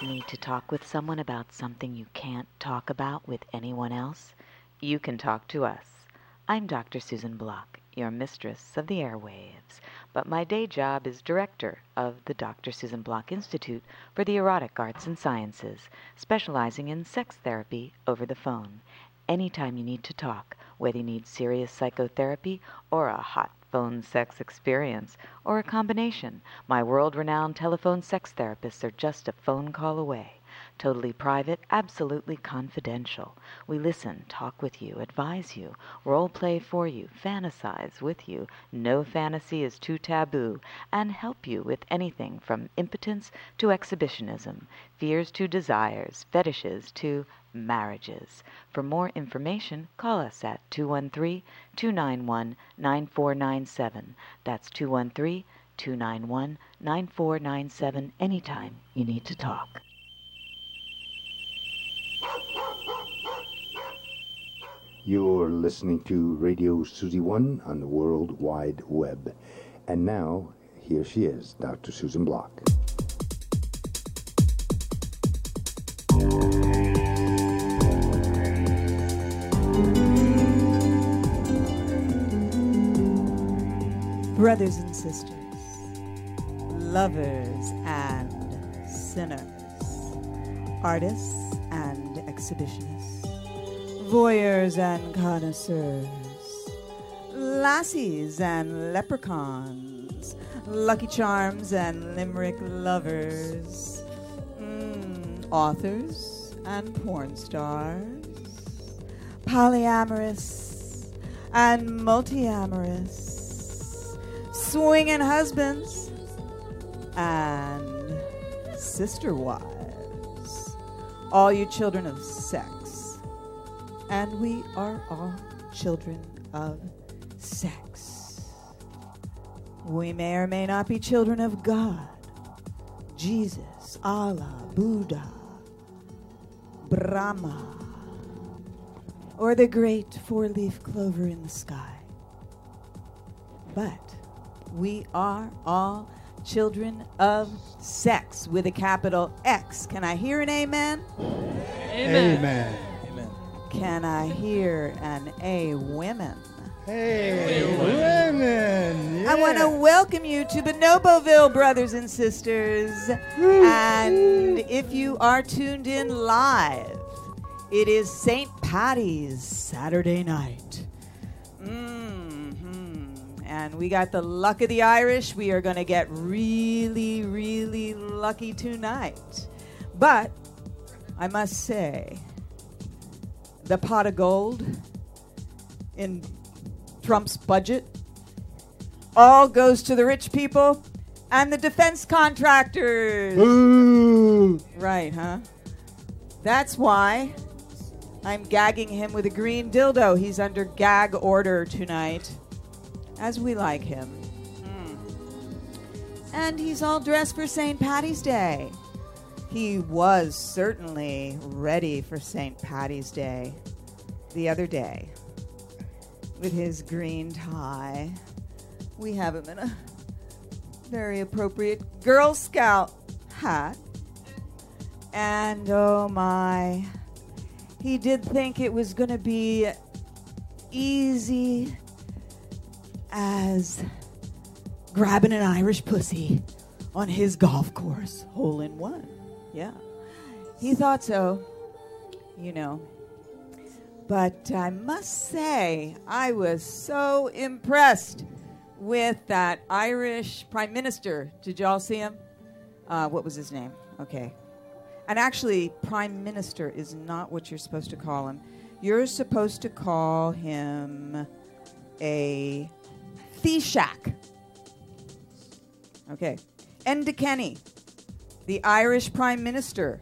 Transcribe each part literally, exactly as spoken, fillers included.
Need to talk with someone about something you can't talk about with anyone else? You can talk to us. I'm Doctor Susan Block, your mistress of the airwaves, but my day job is director of the Doctor Susan Block Institute for the Erotic Arts and Sciences, specializing in sex therapy over the phone. Anytime you need to talk, whether you need serious psychotherapy or a hot phone sex experience, or a combination, my world-renowned telephone sex therapists are just a phone call away. Totally private, absolutely confidential. We listen, talk with you, advise you, role play for you, fantasize with you, no fantasy is too taboo, and help you with anything from impotence to exhibitionism, fears to desires, fetishes to marriages. For more information, call us at two one three, two nine one, nine four nine seven. That's two one three, two nine one, nine four nine seven anytime you need to talk. You're listening to Radio Susie One on the World Wide Web. And now, here she is, Doctor Susan Block. Brothers and sisters, lovers and sinners, artists and exhibitionists, voyeurs and connoisseurs, lassies and leprechauns, lucky charms and limerick lovers, mm, authors and porn stars, polyamorous and multiamorous, swinging husbands and sister wives, all you children of sex. And we are all children of sex. We may or may not be children of God, Jesus, Allah, Buddha, Brahma, or the great four-leaf clover in the sky. But we are all children of sex with a capital X. Can I hear an amen? Amen. Amen. Amen. Can I hear an A women? Hey, women! Yeah. I want to welcome you to Bonoboville, brothers and sisters. And if you are tuned in live, it is Saint Patty's Saturday night. And we got the luck of the Irish. We are going to get really, really lucky tonight. But I must say, the pot of gold in Trump's budget all goes to the rich people and the defense contractors. Ooh. Right, huh? That's why I'm gagging him with a green dildo. He's under gag order tonight. As we like him. Mm. And he's all dressed for Saint Patty's Day. He was certainly ready for Saint Patty's Day the other day with his green tie. We have him in a very appropriate Girl Scout hat. And oh my, he did think it was going to be easy as grabbing an Irish pussy on his golf course, hole in one. Yeah. He thought so, you know. But I must say, I was so impressed with that Irish Prime Minister. Did y'all see him? Uh, what was his name? Okay. And actually, Prime Minister is not what you're supposed to call him. You're supposed to call him a Taoiseach. Okay. Enda Kenny, the Irish Prime Minister,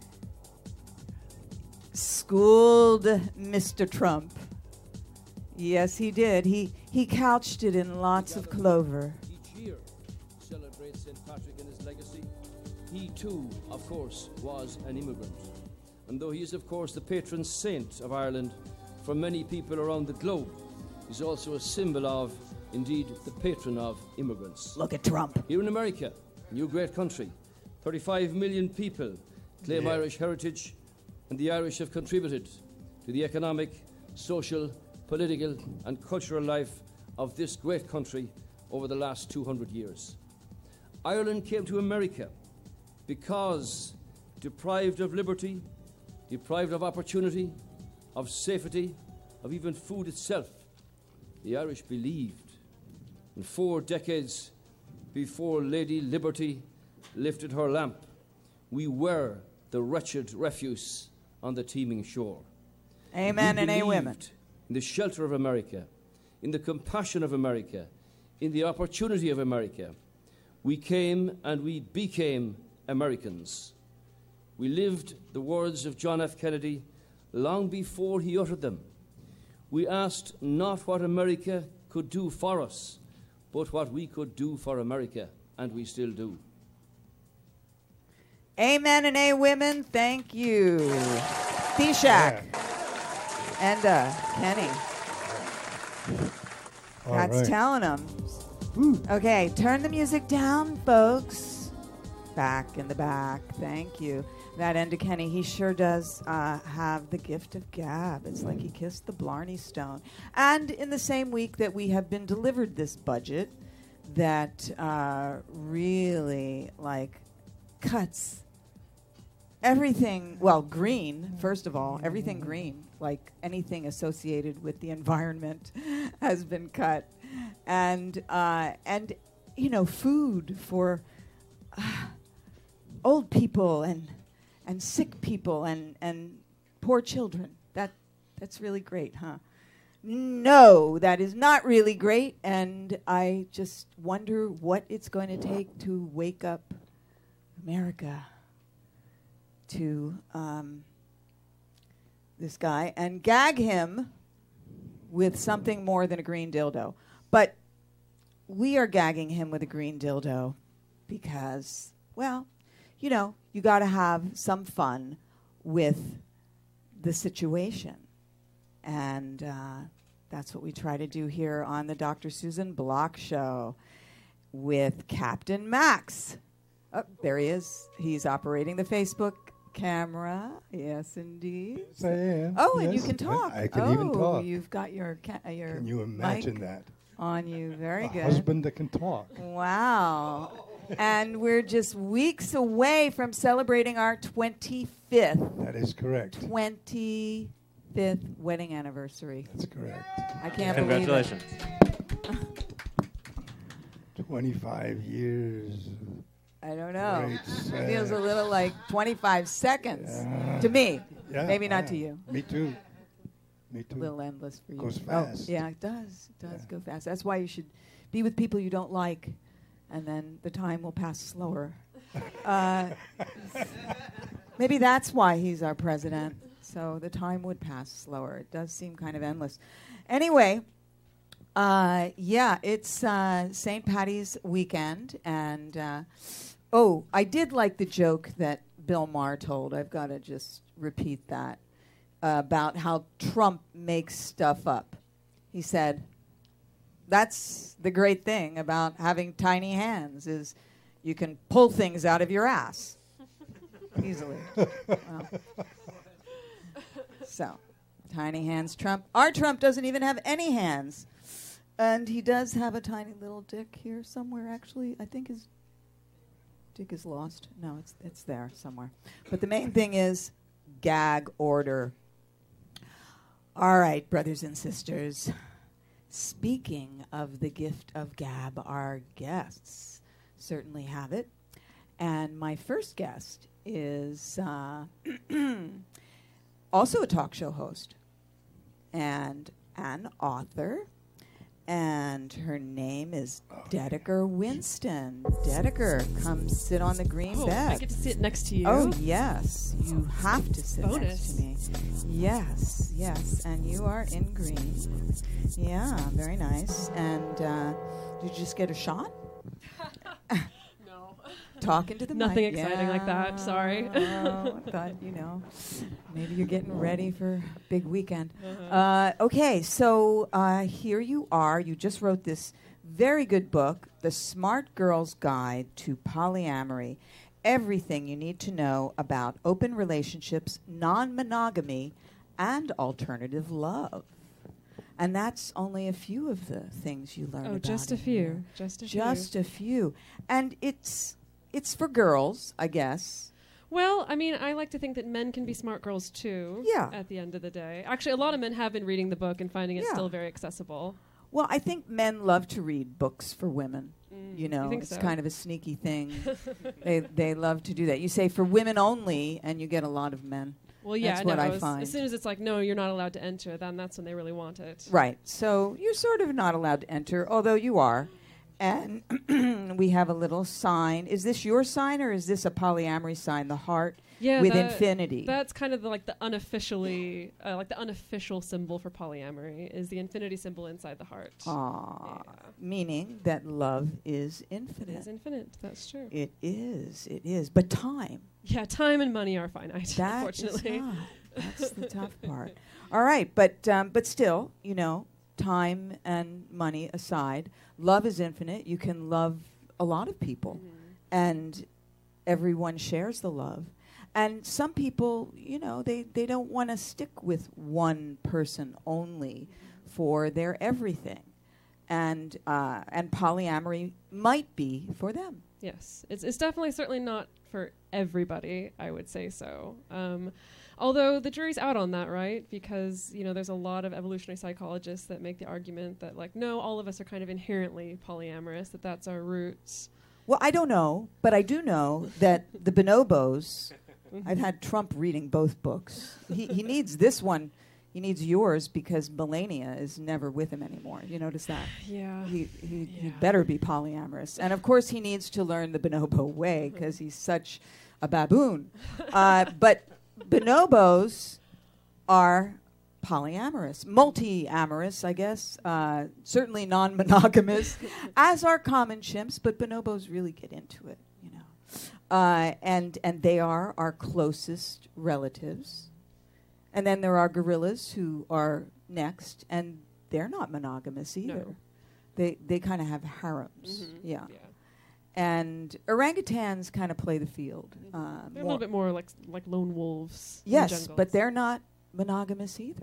schooled Mister Trump. Yes, he did. He he couched it in lots of clover. Each year celebrates Saint Patrick and his legacy. He too, of course, was an immigrant. And though he is, of course, the patron saint of Ireland for many people around the globe, he's also a symbol of, indeed, the patron of immigrants. Look at Trump. Here in America, new great country, thirty-five million people, claim Yeah. Irish heritage, and the Irish have contributed to the economic, social, political and cultural life of this great country over the last two hundred years. Ireland came to America because deprived of liberty, deprived of opportunity, of safety, of even food itself, the Irish believed. And four decades before Lady Liberty lifted her lamp, we were the wretched refuse on the teeming shore. Amen We and a women. believed in the shelter of America, in the compassion of America, in the opportunity of America. We came and we became Americans. We lived the words of John F. Kennedy long before he uttered them. We asked not what America could do for us, but what we could do for America, and we still do. Amen and a women. Thank you. Theshak and uh, Kenny. All That's right. telling them. Okay, turn the music down, folks. Back in the back. Thank you. That end to Kenny. He sure does uh, have the gift of gab. It's like he kissed the Blarney Stone. And in the same week that we have been delivered this budget that uh, really, like, cuts everything, well, green, first of all, everything green, like anything associated with the environment has been cut. And, uh, and you know, food for uh, old people and and sick people and, and poor children. That that's really great, huh? No, that is not really great, and I just wonder what it's going to take to wake up America to um, this guy and gag him with something more than a green dildo. But we are gagging him with a green dildo because, well, you know, you got to have some fun with the situation. And uh, that's what we try to do here on the Doctor Susan Block Show with Captain Max. Oh, there he is. He's operating the Facebook camera. Yes, indeed. Yes, I am. Oh, and you Yes, can talk. I, I can oh, even talk. You've got your ca- uh, your Can you imagine mic that? on you. Very A good. husband that can talk. Wow. And we're just weeks away from celebrating our twenty-fifth. That is correct. twenty-fifth wedding anniversary. That's correct. I can't Congratulations. believe twenty-five years. it. I don't know. Great It feels a sex. little like twenty-five seconds Yeah. to me. Yeah, Maybe not yeah. to you. Me too. Me A too. little endless for you. Goes Oh, fast. yeah, it does. It does Yeah. go fast. That's why you should be with people you don't like, and then the time will pass slower. uh, maybe that's why he's our president. So the time would pass slower. It does seem kind of endless. Anyway, uh, yeah, it's uh, Saint Patty's weekend, and uh, oh, I did like the joke that Bill Maher told. I've got to just repeat that uh, about how Trump makes stuff up. He said, "That's the great thing about having tiny hands is you can pull things out of your ass easily." Well, so, tiny hands Trump. Our Trump doesn't even have any hands. And he does have a tiny little dick here somewhere, actually. I think his dick is lost. No, it's it's there somewhere. But the main thing is gag order. All right, brothers and sisters. Speaking of the gift of gab, our guests certainly have it. And my first guest is uh, also a talk show host and an author. And her name is Dedeker Winston. Dedeker, come sit on the green Oh, bed. I get to sit next to you. Oh, yes. You have to sit next Bonus. to me. Yes, yes. And you are in green. Yeah, very nice. And uh, did you just get a shot? No. Talking to the Nothing mic. exciting like that, sorry. Oh, I thought, you know, maybe you're getting ready for a big weekend. Uh-huh. Uh, okay, so uh, here you are. You just wrote this very good book, The Smart Girl's Guide to Polyamory. everything you need to know about open relationships, non-monogamy, and alternative love. And that's only a few of the things you learn Oh, about. just a in few. here. Just a few. Just a few. And it's it's for girls, I guess. Well, I mean, I like to think that men can be smart girls too. Yeah. At the end of the day, actually, a lot of men have been reading the book and finding it Yeah. still very accessible. Well, I think men love to read books for women. Mm, You know, think it's so? kind of a sneaky thing. they they love to do that. You say for women only, and you get a lot of men. Well, yeah, That's no, what I as, find. As soon as it's like, no, you're not allowed to enter, then that's when they really want it. Right. So you're sort of not allowed to enter, although you are. And we have a little sign. Is this your sign, or is this a polyamory sign? The heart Yeah, with that- infinity. That's kind of the, like the unofficially, uh, like the unofficial symbol for polyamory is the infinity symbol inside the heart. Aw. Yeah. Meaning that love is It infinite. is infinite. That's true. It is. It is. But time. Yeah, time and money are finite. That unfortunately. is not. That's the tough part. All right, but um, but still, you know, time and money aside, love is infinite. You can love a lot of people, Mhm. and everyone shares the love. And some people, you know, they, they don't want to stick with one person only for their everything. And uh, and polyamory might be for them. Yes, it's it's definitely certainly not for everybody. I would say so. Um, although the jury's out on that, right? Because you know, there's a lot of evolutionary psychologists that make the argument that like, no, all of us are kind of inherently polyamorous. That that's our roots. Well, I don't know, but I do know that the bonobos. I've had Trump reading both books. He he needs this one. He needs yours because Melania is never with him anymore. You notice that? Yeah. He he, he Yeah. better be polyamorous, and of course he needs to learn the bonobo way because he's such a baboon. uh, but bonobos are polyamorous, multi-amorous, I guess. Uh, certainly non-monogamous, as are common chimps. But bonobos really get into it, you know. Uh, and and they are our closest relatives. And then there are gorillas who are next, and they're not monogamous either. No. They they kind of have harems, Mhm. yeah. Yeah. And orangutans kind of play the field. Mhm. Uh, They're a more- little bit more like s- like lone wolves. in the yes, jungles. but they're not monogamous either.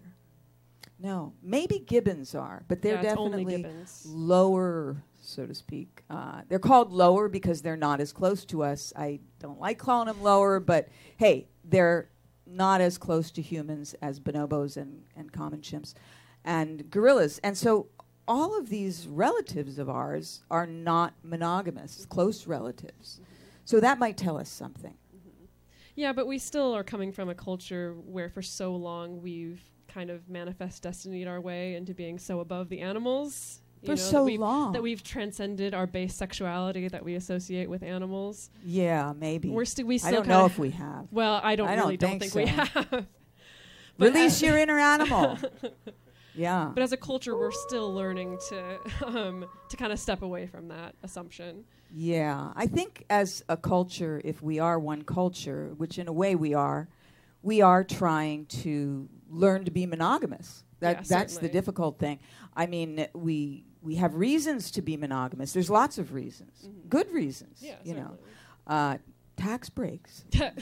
No, maybe gibbons are, but they're Yeah, it's only definitely gibbons. lower, so to speak. Uh, they're called lower because they're not as close to us. I don't like calling them lower, but hey, they're not as close to humans as bonobos and, and common chimps and gorillas. And so all of these relatives of ours are not monogamous, close relatives. So that might tell us something. Yeah, but we still are coming from a culture where for so long we've kind of manifest destinied our way into being so above the animals. you For know, so that we've, long. That we've transcended our base sexuality that we associate with animals. Yeah, maybe. We're sti- we I still don't know kinda- if we have. Well, I don't I don't really don't think think, we so. have. But Release as- your inner animal. Yeah. But as a culture, we're still learning to um, to kind of step away from that assumption. Yeah, I think as a culture, if we are one culture, which in a way we are, we are trying to learn to be monogamous. That Yeah, that's the certainly. difficult thing. I mean, we we have reasons to be monogamous. There's lots of reasons, good reasons. Yeah, you know, certainly. uh, tax breaks,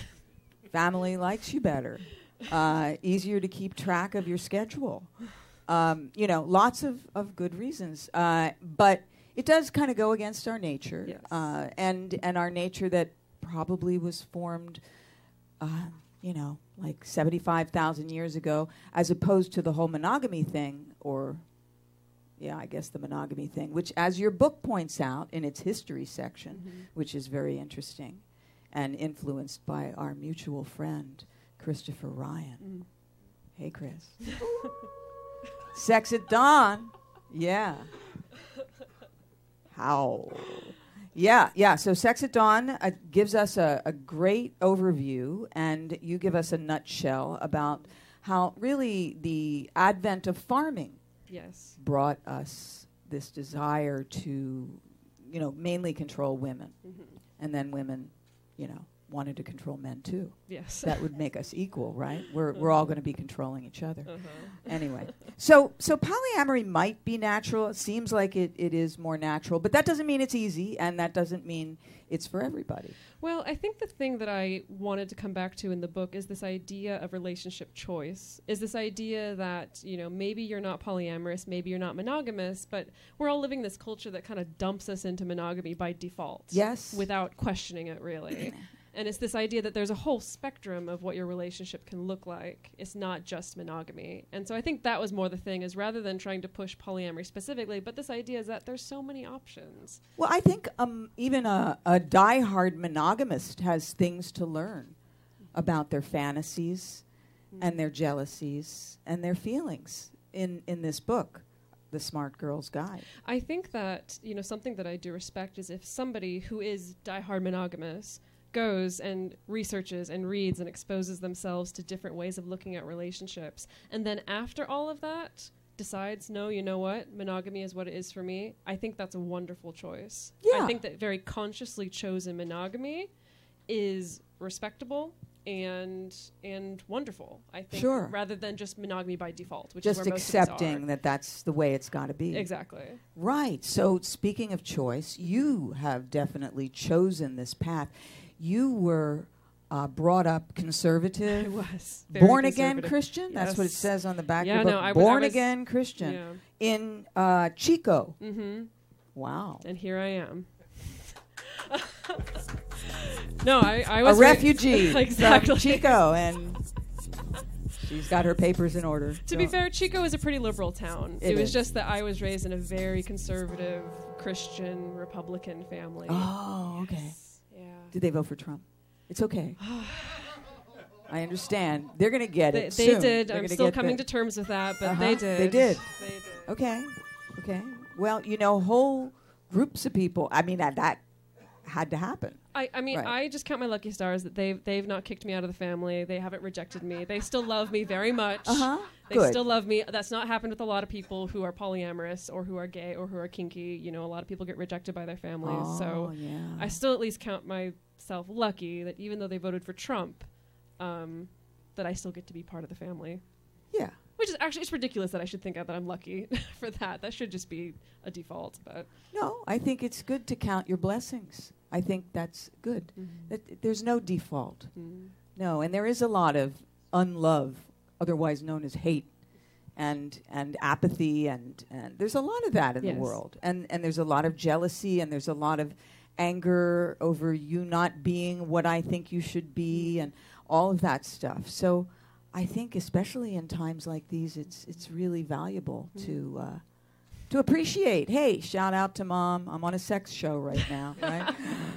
family likes you better, uh, easier to keep track of your schedule. Um, you know, lots of, of good reasons. Uh, but it does kind of go against our nature. Yes. Uh, and, and our nature that probably was formed, uh, you know, like seventy-five thousand years ago, as opposed to the whole monogamy thing, or, yeah, I guess the monogamy thing, which, as your book points out in its history section, Mm-hmm. which is very interesting and influenced by our mutual friend, Christopher Ryan. Mm. Hey, Chris. Sex at Dawn. Yeah. How? Yeah, yeah. So Sex at Dawn uh, gives us a, a great overview, and you give us a nutshell about how really the advent of farming Yes. brought us this desire to, you know, mainly control women. Mm-hmm. And then women, you know, wanted to control men too. Yes. That would make us equal, right? We're we're all going to be controlling each other. Uh-huh. Anyway, so so polyamory might be natural. It seems like it, it is more natural, but that doesn't mean it's easy, and that doesn't mean it's for everybody. Well, I think the thing that I wanted to come back to in the book is this idea of relationship choice. Is this idea that, you know, maybe you're not polyamorous, maybe you're not monogamous, but we're all living this culture that kind of dumps us into monogamy by default. Yes. Without questioning it, really. And it's this idea that there's a whole spectrum of what your relationship can look like. It's not just monogamy. And so I think that was more the thing, is rather than trying to push polyamory specifically, but this idea is that there's so many options. Well, I think um, even a, a diehard monogamist has things to learn about their fantasies mm. and their jealousies and their feelings in, in this book, The Smart Girl's Guide. I think that, you know, something that I do respect is if somebody who is diehard monogamous goes and researches and reads and exposes themselves to different ways of looking at relationships, and then after all of that decides, no, you know what, monogamy is what it is for me, I think that's a wonderful choice. Yeah. I think that very consciously chosen monogamy is respectable and and wonderful, I think, sure. rather than just monogamy by default, which just is where most of us accepting are. that that's the way it's got to be. Exactly. Right. So speaking of choice, you have definitely chosen this path. You were uh, brought up conservative. I was. Very Born again conservative. Christian? That's what it Yes. says on the back Yeah, of the no, book. I w- I Born was- again Christian. Yeah. In uh, Chico. Mm-hmm. Wow. And here I am. no, I, I A was ra- refugee exactly. from Chico, and she's got her papers in order. To be fair, Chico is a pretty liberal town. It It, was is. just that I was raised in a very conservative Christian Republican family. Oh, okay. Yeah. Did they vote for Trump? It's okay. I understand. They're going to get They, it they soon. did. They're I'm gonna still get coming the- to terms with that, but Uh-huh. they did. They did. They did. Okay. Okay. Well, you know, whole groups of people. I mean, that that had to happen. I, I mean, Right. I just count my lucky stars that they've they've not kicked me out of the family. They haven't rejected me. They still love me very much. Uh huh. They Good. still love me. That's not happened with a lot of people who are polyamorous or who are gay or who are kinky. You know, a lot of people get rejected by their families. Oh, so yeah. I still at least count myself lucky that even though they voted for Trump, um, that I still get to be part of the family. Yeah. Which is actually, it's ridiculous that I should think that I'm lucky for that. That should just be a default. But No, I think it's good to count your blessings. I think that's good. Mhm. That there's no default. Mm. No, and there is a lot of unlove, otherwise known as hate, and and apathy, and and there's a lot of that in Yes. the world, and and there's a lot of jealousy, and there's a lot of anger over you not being what I think you should be, and all of that stuff. So, I think especially in times like these, it's it's really valuable Mm. to. Uh, To appreciate. Hey, shout out to Mom. I'm on a sex show right now, right?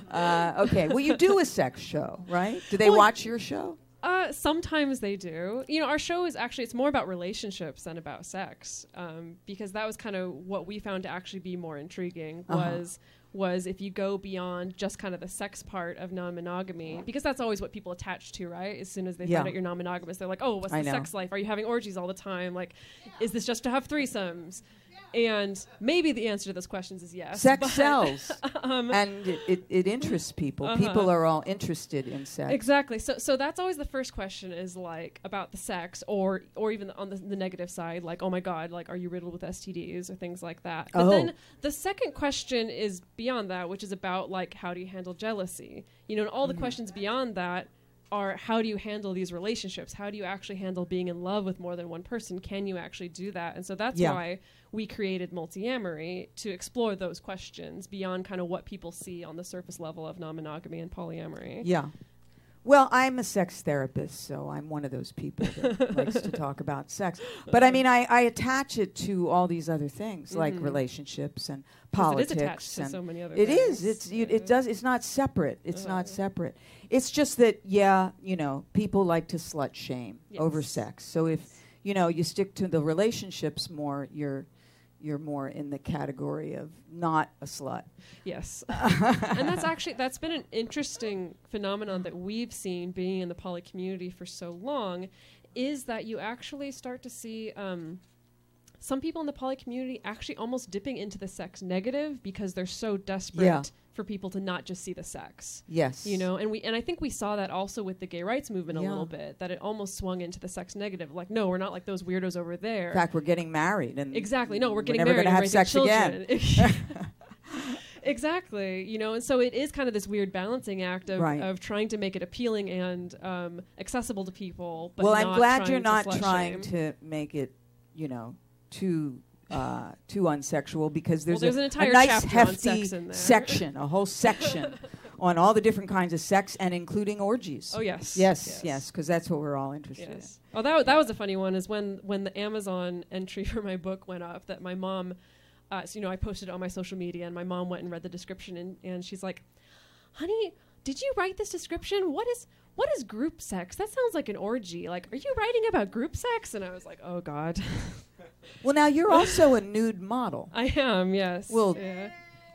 Uh, okay. Well, you do a sex show, right? Do they Well, watch your show? Uh, sometimes they do. You know, our show is actually, it's more about relationships than about sex, um, because that was kind of what we found to actually be more intriguing Uh-huh. was was if you go beyond just kind of the sex part of non-monogamy, because that's always what people attach to, right? As soon as they Yeah. find out you're non-monogamous, they're like, oh, what's I the know. sex life? Are you having orgies all the time? Like, is this just to have threesomes? And maybe the answer to those questions is yes. Sex but- sells, um, and it, it, it interests people. Uh-huh. People are all interested in sex. Exactly. So so that's always the first question is like about the sex, or or even on the, the negative side, like, oh my God, like, are you riddled with S T Ds or things like that? But Oh. then the second question is beyond that, which is about like, how do you handle jealousy? You know, and all the Mm-hmm. questions beyond that are, how do you handle these relationships? How do you actually handle being in love with more than one person? Can you actually do that? And so that's Yeah. why we created Multiamory, to explore those questions beyond kind of what people see on the surface level of non-monogamy and polyamory. Yeah. Well, I'm a sex therapist, so I'm one of those people that likes to talk about sex. But I mean, I, I attach it to all these other things, like Mhm. relationships and 'Cause politics. it is attached to and so many other It things. is. It's you, Yeah. it does. It's not separate. It's not Uh-huh. separate. It's just that, yeah, you know, people like to slut shame over Yes. sex. So if you know you stick to the relationships more, you're you're more in the category of not a slut. Yes. And that's actually, that's been an interesting phenomenon that we've seen being in the poly community for so long, is that you actually start to see um, some people in the poly community actually almost dipping into the sex negative because they're so desperate Yeah. for people to not just see the sex. Yes. You know, and we and I think we saw that also with the gay rights movement Yeah. a little bit, that it almost swung into the sex negative. Like, no, we're not like those weirdos over there. In fact, we're getting married, and Exactly. No, we're getting never married gonna and have raising sex children. again. Exactly. You know, and so it is kind of this weird balancing act of, Right. of trying to make it appealing and um, accessible to people. But well, not I'm glad trying you're to not slut trying shame. to make it, you know, too uh, too unsexual, because there's, there's a, an entire a nice chapter on hefty sex in there. section, a whole section on all the different kinds of sex, and including orgies. Oh, yes. Yes, yes, because that's what we're all interested Yes. Oh, that, that was a funny one, is when, when the Amazon entry for my book went up, that my mom, uh, so, you know, I posted it on my social media, and my mom went and read the description, and, and she's like, honey, did you write this description? What is what is group sex? That sounds like an orgy. Like, are you writing about group sex? And I was like, oh, God. in. Well, now you're also a nude model. I am, yes. Well- yeah.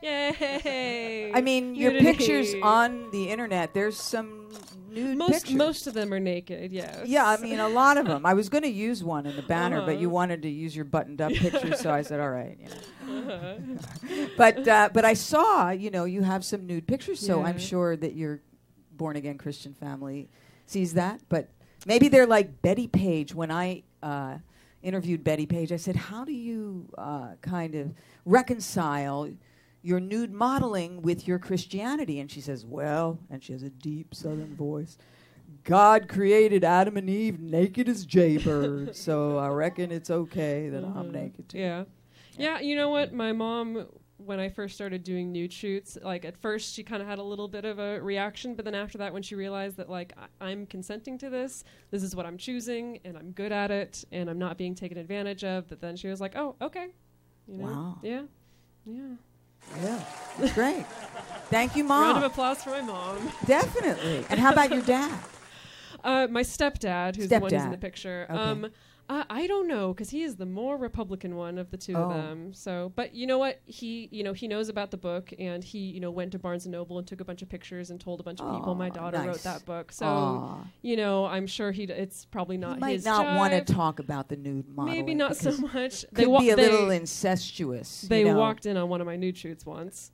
Yay! I mean, your Nudity. pictures on the internet, there's some nude most pictures. most of them are naked. Yes. Yeah, I mean, a lot of them. I was going to use one in the banner, but you Uh-huh. wanted to use your buttoned-up picture, so I said, all right. You know. Uh-huh. But uh, but I saw, you know, you have some nude pictures, so I'm Yeah. sure that your born-again Christian family sees that. But maybe they're like Betty Page. When I uh, interviewed Betty Page, I said, how do you uh, kind of reconcile your nude modeling with your Christianity? And she says, well, and she has a deep southern voice, God created Adam and Eve naked as jaybirds, so I reckon it's okay that I'm Mhm. naked too. Yeah. Yeah, you know what? My mom, when I first started doing nude shoots, like at first she kind of had a little bit of a reaction, but then after that, when she realized that like I- I'm consenting to this, this is what I'm choosing, and I'm good at it, and I'm not being taken advantage of, that then she was like, oh, okay. You know? Wow. Yeah. Yeah. Yeah, that's great. Thank you, Round of Mom. applause for my mom. Definitely. And how about your dad? Uh, my stepdad, who's the one who's in the Stepdad. picture. Okay. Um, uh, I don't know, because he is the more Republican one of the two Oh. of them. So, but you know what? He, you know, he knows about the book, and he, you know, went to Barnes and Noble and took a bunch of pictures and told a bunch of people. Aw, My daughter nice. wrote that book, so Aw. you know, I'm sure he. D- it's probably not He might his not want to jive. talk about the nude modeling. Maybe not so because much. Could They wa- be a they, little incestuous. They you know. walked in on one of my nude shoots once.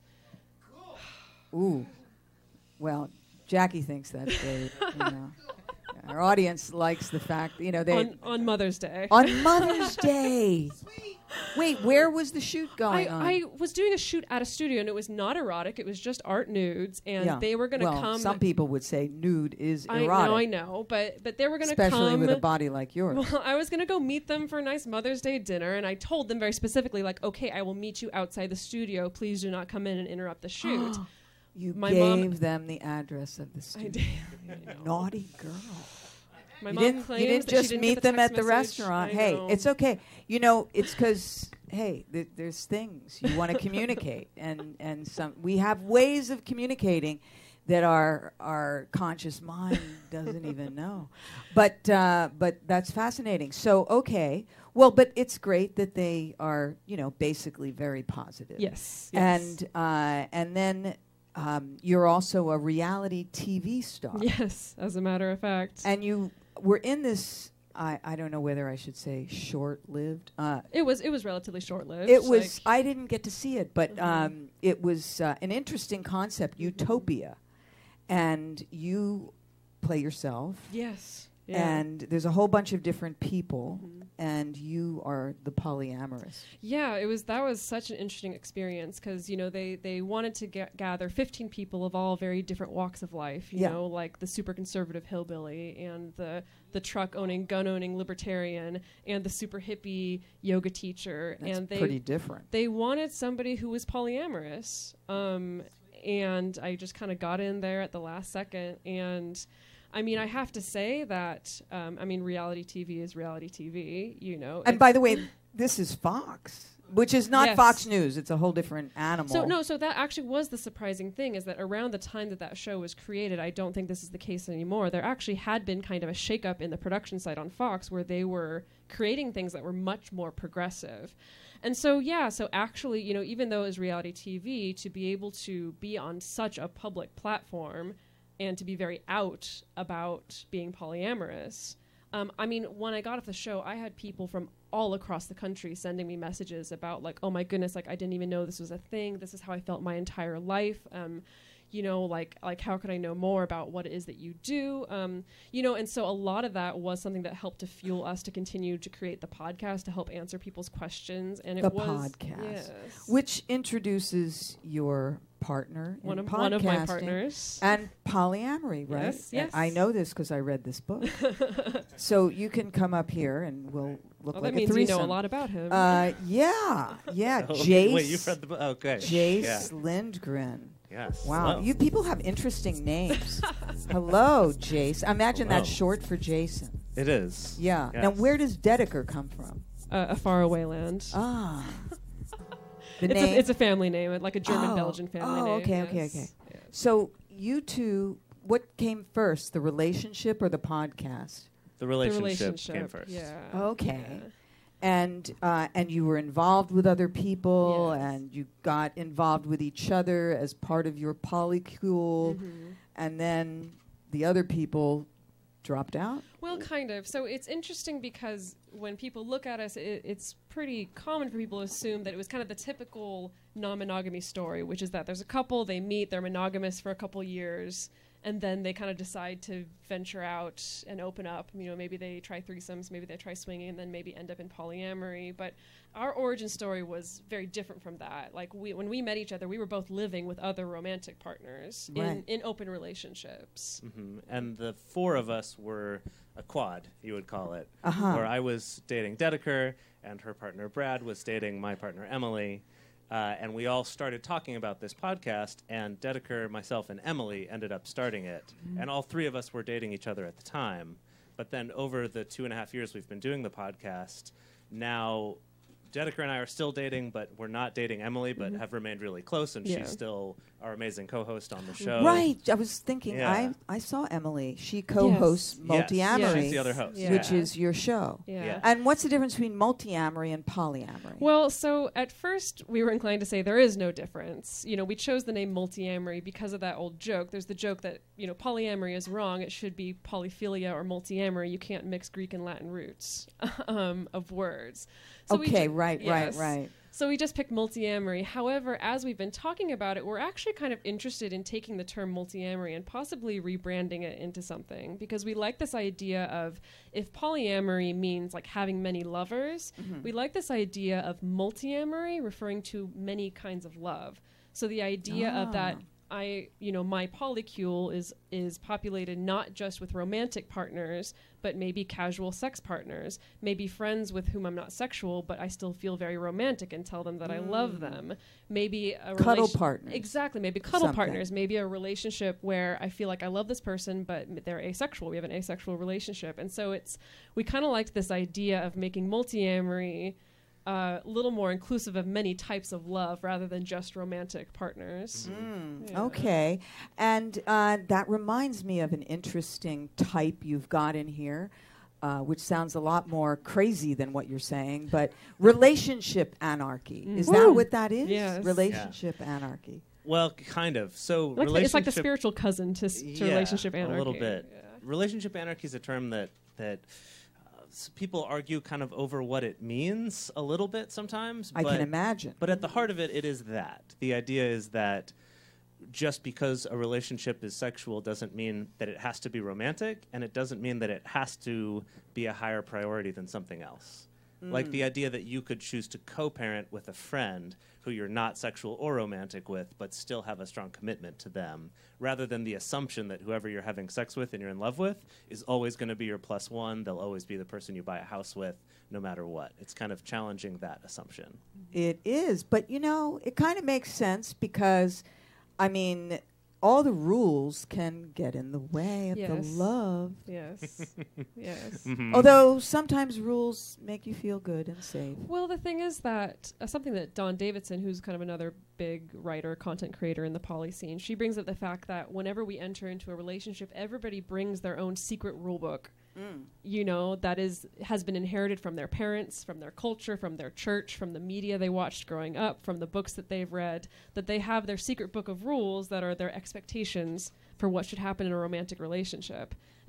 Ooh. Well, Jackie thinks that's great. You know. Our audience likes the fact, you know, they on, on Mother's Day. on Mother's Day. Wait, where was the shoot I, going on? I was doing a shoot at a studio, and it was not erotic. It was just art nudes, and yeah. they were going to well, come. Some people would say nude is I erotic, know, I know, but but they were going to especially come. with a body like yours. Well, I was going to go meet them for a nice Mother's Day dinner, and I told them very specifically, like, okay, I will meet you outside the studio. Please do not come in and interrupt the shoot. You My gave mom- them the address of the I studio. did. I know. Naughty girl. My you mom didn't, claims you didn't that she just didn't meet get them text at the message. restaurant. I Hey, know. it's okay. You know, it's because hey, th- there's things you want to communicate, and and some we have ways of communicating that our our conscious mind doesn't even know. But uh, but that's fascinating. So okay, well, but it's great that they are, you know, basically very positive. Yes. yes. And uh, and then um, you're also a reality T V star. Yes, as a matter of fact. And you were in this, I, I don't know whether I should say short-lived. Uh, it was it was relatively short-lived. it was, like- I didn't get to see it, but Mhm. um, it was uh, an interesting concept, utopia. And you play yourself. yes. Yeah. And there's a whole bunch of different people, Mhm. and you are the polyamorous. Yeah, it was. That was such an interesting experience because you know they they wanted to ga- gather fifteen people of all very different walks of life. You Yeah. know, like the super conservative hillbilly and the the truck owning, gun owning libertarian and the super hippie yoga teacher. That's and they pretty different. they wanted somebody who was polyamorous. Um, and I just kind of got in there at the last second. And I mean, I have to say that, um, I mean, reality T V is reality T V, you know. And It's- by the way, this is Fox, which is not Yes. Fox News. It's a whole different animal. So no, so that actually was the surprising thing is that around the time that that show was created, I don't think this is the case anymore. There actually had been kind of a shakeup in the production side on Fox where they were creating things that were much more progressive. And so yeah, so actually, you know, even though it was reality T V, to be able to be on such a public platform and to be very out about being polyamorous, Um, I mean, when I got off the show, I had people from all across the country sending me messages about like, oh my goodness, like I didn't even know this was a thing. This is how I felt my entire life. Um, you know, like, like how could I know more about what it is that you do? Um, you know, and so a lot of that was something that helped to fuel us to continue to create the podcast, to help answer people's questions. And it The was podcast, yes. which introduces your partner one in of one of my podcasting partners. and polyamory, right? Yes, And yes. I know this because I read this book. So you can come up here and we'll look Well, like that means a threesome. you know a lot about him. Uh, yeah, yeah. Oh, Jace. Wait, you've read the book? Okay. Jace Yeah. Lindgren. Yes. Wow, Well, you people have interesting names. Hello, Jace. I imagine that's Hello. short for Jason. It is. Yeah. Yes. Now, where does Dedeker come from? uh, a faraway land. Ah. The it's, name. a, it's a family name, like a Oh. German-Belgian family Oh, name. okay, okay, yes. okay. Yes. So you two, what came first, the relationship or the podcast? the The relationship, relationship came first. Yeah. Okay. Yeah. And uh, and you were involved with other people, Yes. and you got involved with each other as part of your polycule, Mhm. and then the other people dropped out. Well, kind of. So it's interesting because when people look at us, it, it's pretty common for people to assume that it was kind of the typical non-monogamy story, which is that there's a couple, they meet, they're monogamous for a couple years, and then they kind of decide to venture out and open up. You know, maybe they try threesomes, maybe they try swinging, and then maybe end up in polyamory. But our origin story was very different from that. Like, we, when we met each other, we were both living with other romantic partners in, Right. in open relationships. hmm And the four of us were a quad, you would call it, Uh-huh. where I was dating Dedeker, and her partner Brad was dating my partner Emily. Uh, and we all started talking about this podcast, and Dedeker, myself, and Emily ended up starting it. And all three of us were dating each other at the time. But then over the two and a half years we've been doing the podcast, now Dedeker and I are still dating, but we're not dating Emily, but have remained really close, and Yeah. she's still our amazing co-host on the show. Right. I was thinking, Yeah. I, I saw Emily. She co-hosts Yes, Multiamory, she's the other host. Yeah. which is your show. Yeah. Yeah. And what's the difference between multiamory and polyamory? Well, so at first we were inclined to say there is no difference. You know, we chose the name multiamory because of that old joke. There's the joke that, you know, polyamory is wrong. It should be polyphilia or multiamory. You can't mix Greek and Latin roots um, of words. So we okay, ju- right, yes. right, right. So we just picked multiamory. However, as we've been talking about it, we're actually kind of interested in taking the term multiamory and possibly rebranding it into something, because we like this idea of, if polyamory means like having many lovers, Mm-hmm. we like this idea of multiamory referring to many kinds of love. So the idea of that, Ah. I, you know, my polycule is is populated not just with romantic partners, but maybe casual sex partners, maybe friends with whom I'm not sexual, but I still feel very romantic and tell them that I love them. Maybe a Cuddle relation- partners. Exactly, maybe cuddle Something. partners. Maybe a relationship where I feel like I love this person, but m- they're asexual. We have an asexual relationship, and so it's we kind of liked this idea of making multiamory a little more inclusive of many types of love rather than just romantic partners. Mm, Yeah. Okay. And uh, that reminds me of an interesting type you've got in here, uh, which sounds a lot more crazy than what you're saying, but relationship anarchy. Is that Woo. what that is? Yes. Relationship anarchy. Well, kind of. So Like the- relationship, it's like the spiritual cousin to, s- to Yeah, relationship anarchy. a little bit. Yeah. Relationship anarchy is a term that that uh, s- people argue kind of over what it means a little bit sometimes. I but, can imagine. But at the heart of it, it is that. The idea is that just because a relationship is sexual doesn't mean that it has to be romantic, and it doesn't mean that it has to be a higher priority than something else. Like Mm. the idea that you could choose to co-parent with a friend who you're not sexual or romantic with, but still have a strong commitment to them, rather than the assumption that whoever you're having sex with and you're in love with is always going to be your plus one. They'll always be the person you buy a house with, no matter what. It's kind of challenging that assumption. It is, but you know, it kind of makes sense because, I mean, all the rules can get in the way of Yes. the love. Yes. yes. Mhm. Although sometimes rules make you feel good and safe. Well, the thing is that uh, something that Dawn Davidson, who's kind of another big writer, content creator in the poly scene, she brings up the fact that whenever we enter into a relationship, everybody brings their own secret rule book. You know, that is has been inherited from their parents, from their culture, from their church, from the media they watched growing up, from the books that they've read, that they have their secret book of rules that are their expectations for what should happen in a romantic relationship.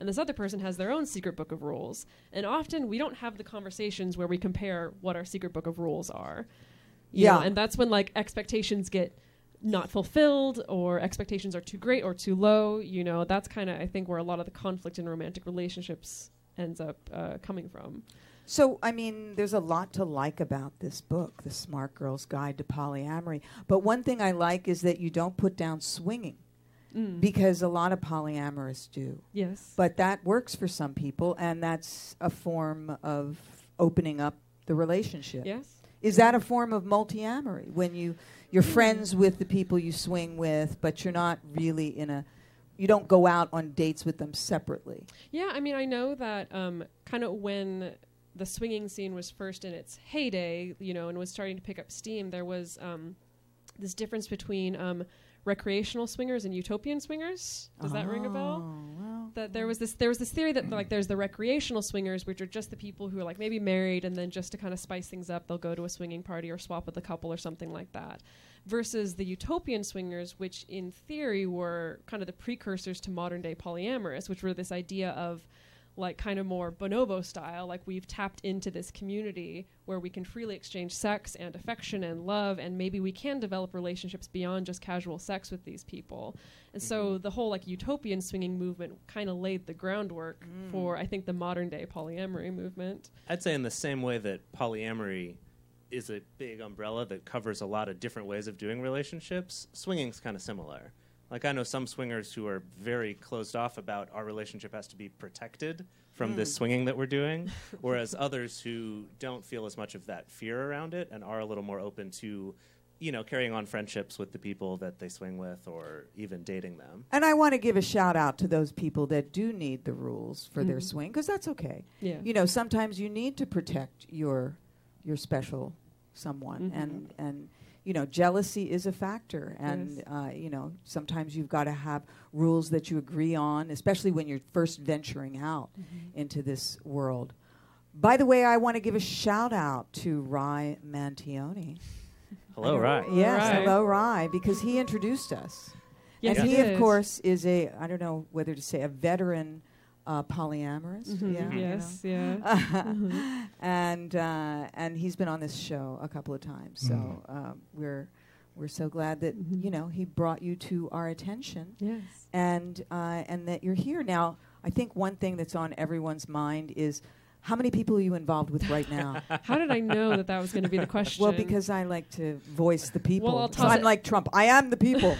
and this other person has their own secret book of rules. And often we don't have the conversations where we compare what our secret book of rules are. You Yeah. know, and that's when like expectations get not fulfilled, or expectations are too great or too low. You know, that's kind of, I think, where a lot of the conflict in romantic relationships ends up uh, coming from. So, I mean, there's a lot to like about this book, The Smart Girl's Guide to Polyamory. But one thing I like is that you don't put down swinging, Mm. because a lot of polyamorous do. Yes. But that works for some people, and that's a form of opening up the relationship. Yes. Is that a form of multiamory, when you you're friends with the people you swing with, but you're not really in a, you don't go out on dates with them separately? Yeah, I mean, I know that um, kind of when the swinging scene was first in its heyday, you know, and was starting to pick up steam, there was um, this difference between um, recreational swingers and utopian swingers. Does that ring a bell? Oh, well, That there was this there was this theory that like there's the recreational swingers, which are just the people who are like maybe married, and then just to kind of spice things up, they'll go to a swinging party or swap with a couple or something like that. Versus the utopian swingers, which in theory were kind of the precursors to modern day polyamorous, which were this idea of like kind of more bonobo style, like we've tapped into this community where we can freely exchange sex and affection and love, and maybe we can develop relationships beyond just casual sex with these people. And so the whole like utopian swinging movement kind of laid the groundwork Mm. for, I think, the modern day polyamory movement. I'd say in the same way that polyamory is a big umbrella that covers a lot of different ways of doing relationships, swinging's kind of similar. Like, I know some swingers who are very closed off about our relationship has to be protected from Mm. this swinging that we're doing, whereas others who don't feel as much of that fear around it and are a little more open to, you know, carrying on friendships with the people that they swing with or even dating them. And I want to give a shout out to those people that do need the rules for their Mhm. swing, because that's okay. Yeah. You know, sometimes you need to protect your your special someone, Mhm. and and you know, jealousy is a factor, and Yes. uh, you know, sometimes you've got to have rules that you agree on, especially when you're first venturing out Mhm. into this world. By the way, I want to give a shout out to Rai Mantione. Hello, Rye. Yes, Rai. hello, Rai, because he introduced us. Yes, and he he, did. of course, is a, I don't know whether to say, a veteran uh, polyamorous. Mhm. Yeah, you Yes, know. yeah. Mhm. and uh, and he's been on this show a couple of times, so Mm. um, we're we're so glad that Mhm. you know he brought you to our attention, Yes. and uh, and that you're here now. I think one thing that's on everyone's mind is, how many people are you involved with right now? How did I know that that was going to be the question? Well, because I like to voice the people. Well, I'll So toss I'm it- like Trump. I am the people.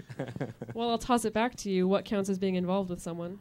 Well, I'll toss it back to you. What counts as being involved with someone?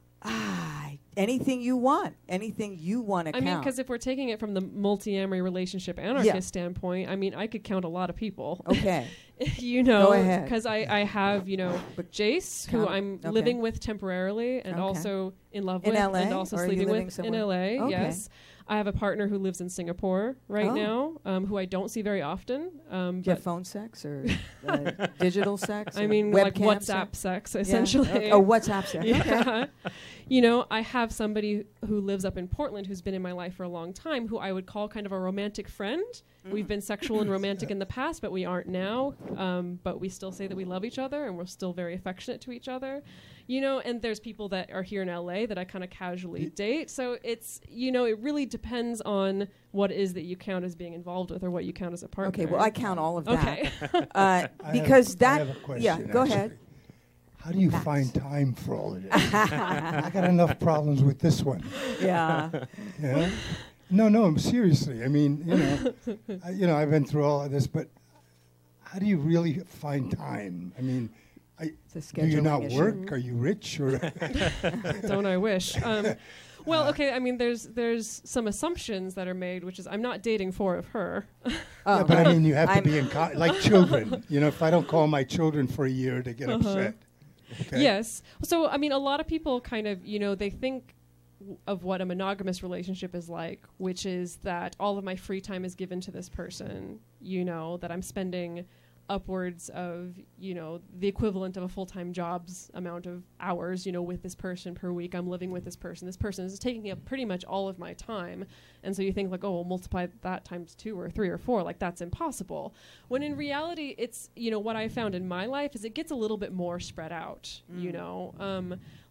Ah, anything you want. Anything you want to I count. mean, because if we're taking it from the multi-amory relationship anarchist Yeah. standpoint, I mean, I could count a lot of people. Okay. you know, Go ahead. because I, I have, you know, But Jace, who count- I'm okay. living with temporarily and Okay. also in love In with, L A, and also or are you sleeping living with in somewhere? L A. Okay. Yes. I have a partner who lives in Singapore right Oh. now, um, who I don't see very often. Um, Do you have but phone sex or uh, digital sex? I or mean, like webcam WhatsApp sex? sex, Yeah. essentially. Oh, WhatsApp sex. Okay. Yeah. You know, I have somebody who lives up in Portland who's been in my life for a long time, who I would call kind of a romantic friend. Mm. We've been sexual and romantic in the past, but we aren't now. Um, but we still say that we love each other, and we're still very affectionate to each other. You know, and there's people that are here in L A that I kind of casually date. So it's, you know, it really depends on what it is that you count as being involved with or what you count as a partner. Okay, well, I count all of that. Okay. Uh, I have- because I that. have a question, yeah, go actually. ahead. How do you That's- find time for all of this? I got enough problems with this one. Yeah. You know? No, no, seriously. I mean, you know, I, you know, I've been through all of this, but how do you really find time? I mean, I, It's a do you scheduling not issue. work? Are you rich? Or Don't I wish? Um, well, okay. I mean, there's there's some assumptions that are made, which is I'm not dating four of her. Oh, Yeah, but I mean, you have to I'm- be in co- like children. You know, if I don't call my children for a year, they get Uh-huh. upset. Okay? Yes. So I mean, a lot of people kind of, you know, they think w- of what a monogamous relationship is like, which is that all of my free time is given to this person. You know, that I'm spending upwards of, you know, the equivalent of a full-time job's amount of hours, you know, with this person per week. I'm living with this person. This person is taking up pretty much all of my time. And so you think like, oh, we'll multiply that times two or three or four. Like, that's impossible. When in reality, it's, you know, what I found in my life is it gets a little bit more spread out, you know. Um,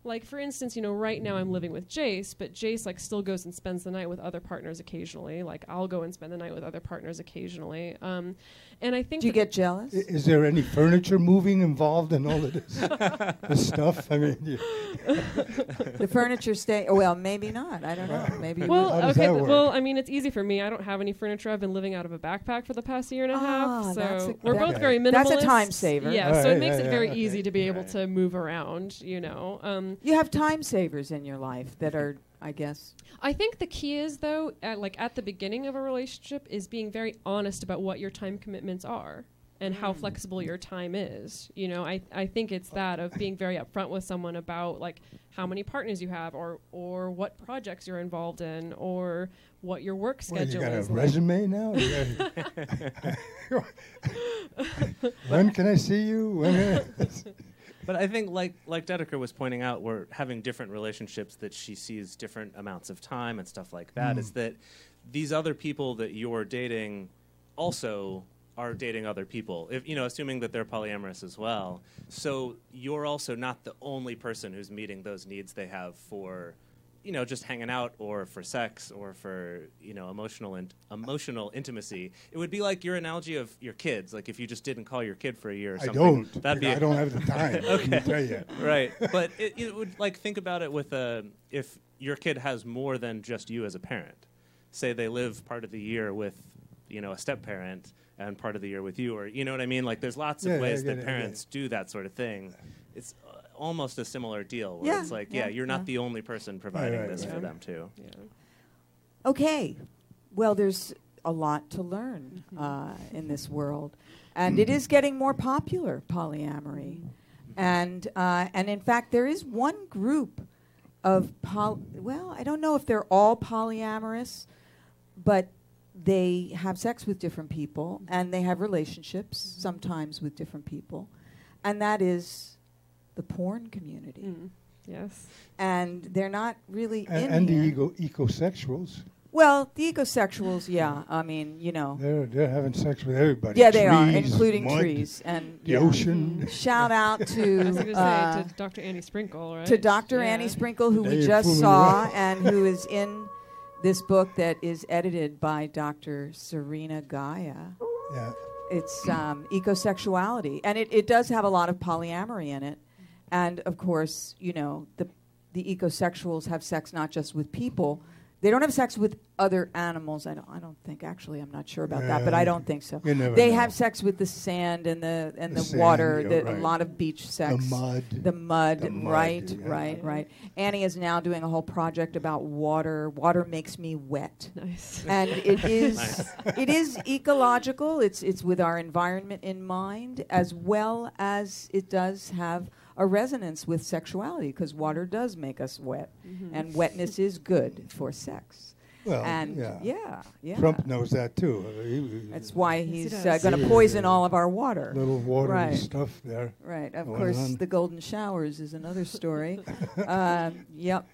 like for instance, you know, right now I'm living with Jace, but Jace like still goes and spends the night with other partners occasionally. Like I'll go and spend the night with other partners occasionally. Um, and I think Do you that get jealous? I- Is there any furniture moving involved in all of this, this stuff? I mean, you, The furniture stay. Oh, well, maybe not. I don't know. Maybe. you well, How does okay. that th- work? well, I mean, it's easy for me. I don't have any furniture. I've been living out of a backpack for the past year and a Ah, half. that's So a- we're that- both very minimalist. That's a time saver. Yeah, Oh, so yeah, it makes yeah, it yeah, very okay. easy to be able Right. to move around. You know. Um, You have time savers in your life that are, I guess. I think the key is though, at, like at the beginning of a relationship, is being very honest about what your time commitments are and how flexible your time is. You know, I I think it's that of being very upfront with someone about like how many partners you have, or or what projects you're involved in, or what your work well, you schedule got a is. like. resume now? You got- when can I see you? When But I think, like like Dedeker was pointing out, we're having different relationships that she sees different amounts of time and stuff like that. Mm. Is that these other people that you're dating also are dating other people? If you know, assuming that they're polyamorous as well. So you're also not the only person who's meeting those needs they have for, you know, just hanging out or for sex or for, you know, emotional and emotional intimacy. It would be like your analogy of your kids. Like if you just didn't call your kid for a year or I something. don't. That'd be I don't have the time. Let me tell you. Right, but it, it would like think about it with a if your kid has more than just you as a parent. Say they live part of the year with, you know, a step parent and part of the year with you, or you know what I mean. Like there's lots Yeah, of yeah, ways I get that it, I get parents do that sort of thing. It's uh, almost a similar deal where Yeah, it's like, yeah, yeah, you're not yeah. the only person providing right, this right. for them too. Yeah. Okay. Well, there's a lot to learn uh, in this world, and it is getting more popular, polyamory, and uh, and in fact, there is one group of poly. Well, I don't know if they're all polyamorous, but they have sex with different people, and they have relationships sometimes with different people, and that is the porn community. Mm. Yes. And they're not really And, in and the here. ego, ecosexuals, Well, the ecosexuals, yeah. I mean, you know. they're they're having sex with everybody. Yeah, they are, Trees, including mud, trees. And the yeah. ocean. Shout out I was to going to uh, say to Doctor Annie Sprinkle, right? to Doctor Yeah. Annie Sprinkle, who They we ain't just fooling saw, around. and who is in this book that is edited by Doctor Serena Gaia. Yeah. It's um, ecosexuality, and it, it does have a lot of polyamory in it. And of course, you know, the the ecosexuals have sex not just with people. They don't have sex with other animals. I don't. I don't think. Actually, I'm not sure about that, but I Uh, don't think so. You never They know. have sex with the sand and the and The the, sand, water. yeah, The, right. A lot of beach sex. The mud. The mud. The mud, right. yeah. Right. Right. Annie is now doing a whole project about water. Water makes me wet. Nice. And it is Nice. it is ecological. It's it's with our environment in mind, as well as it does have a resonance with sexuality, because water does make us wet, Mm-hmm. and wetness is good for sex. Well, and yeah. yeah, yeah. Trump knows that too. Uh, he- That's why he he's does. uh, going to Yeah. poison all of our water. little water Right. stuff there. Right. Of going course, on. the golden showers is another story. um, yep.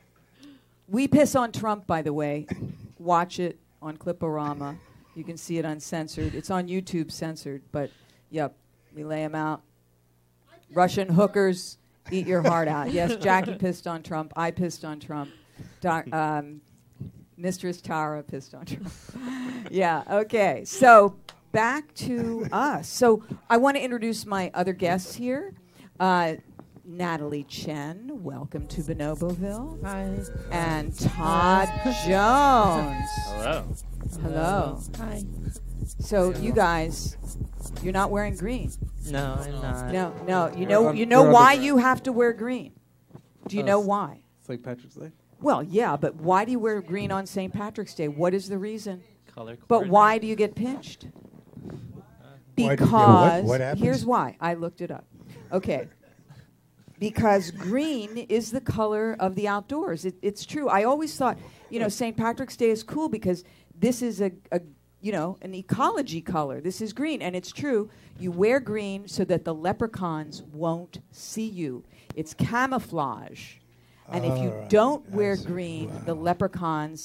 We piss on Trump, by the way. Watch it on Cliporama. You can see it uncensored. It's on YouTube censored, but yep, we lay him out. Russian hookers, eat your heart out. Yes, Jackie pissed on Trump. I pissed on Trump. Doc, um, Mistress Tara pissed on Trump. Yeah, okay. So back to us. So I want to introduce my other guests here. Uh, Natalie Chen, welcome to Bonoboville. Hi. And Todd Jones. Hello. Hello. Hi. So you guys, you're not wearing green. No, I'm not. No, no. You We're know, on- you know we're on why the- you have to wear green. Do you Oh, know s- why? Saint Patrick's Day. Well, yeah, but why do you wear green on Saint Patrick's Day? What is the reason? Color But why do you get pinched? Why do you get Because what? What happens? here's why. I looked it up. Okay. Because green is the color of the outdoors. It, it's true. I always thought, you know, Saint Patrick's Day is cool because this is a, a, you know, an ecology color. This is green, and it's true. You wear green so that the leprechauns won't see you. It's camouflage. And if you All right. don't I wear see. green, Wow. the leprechauns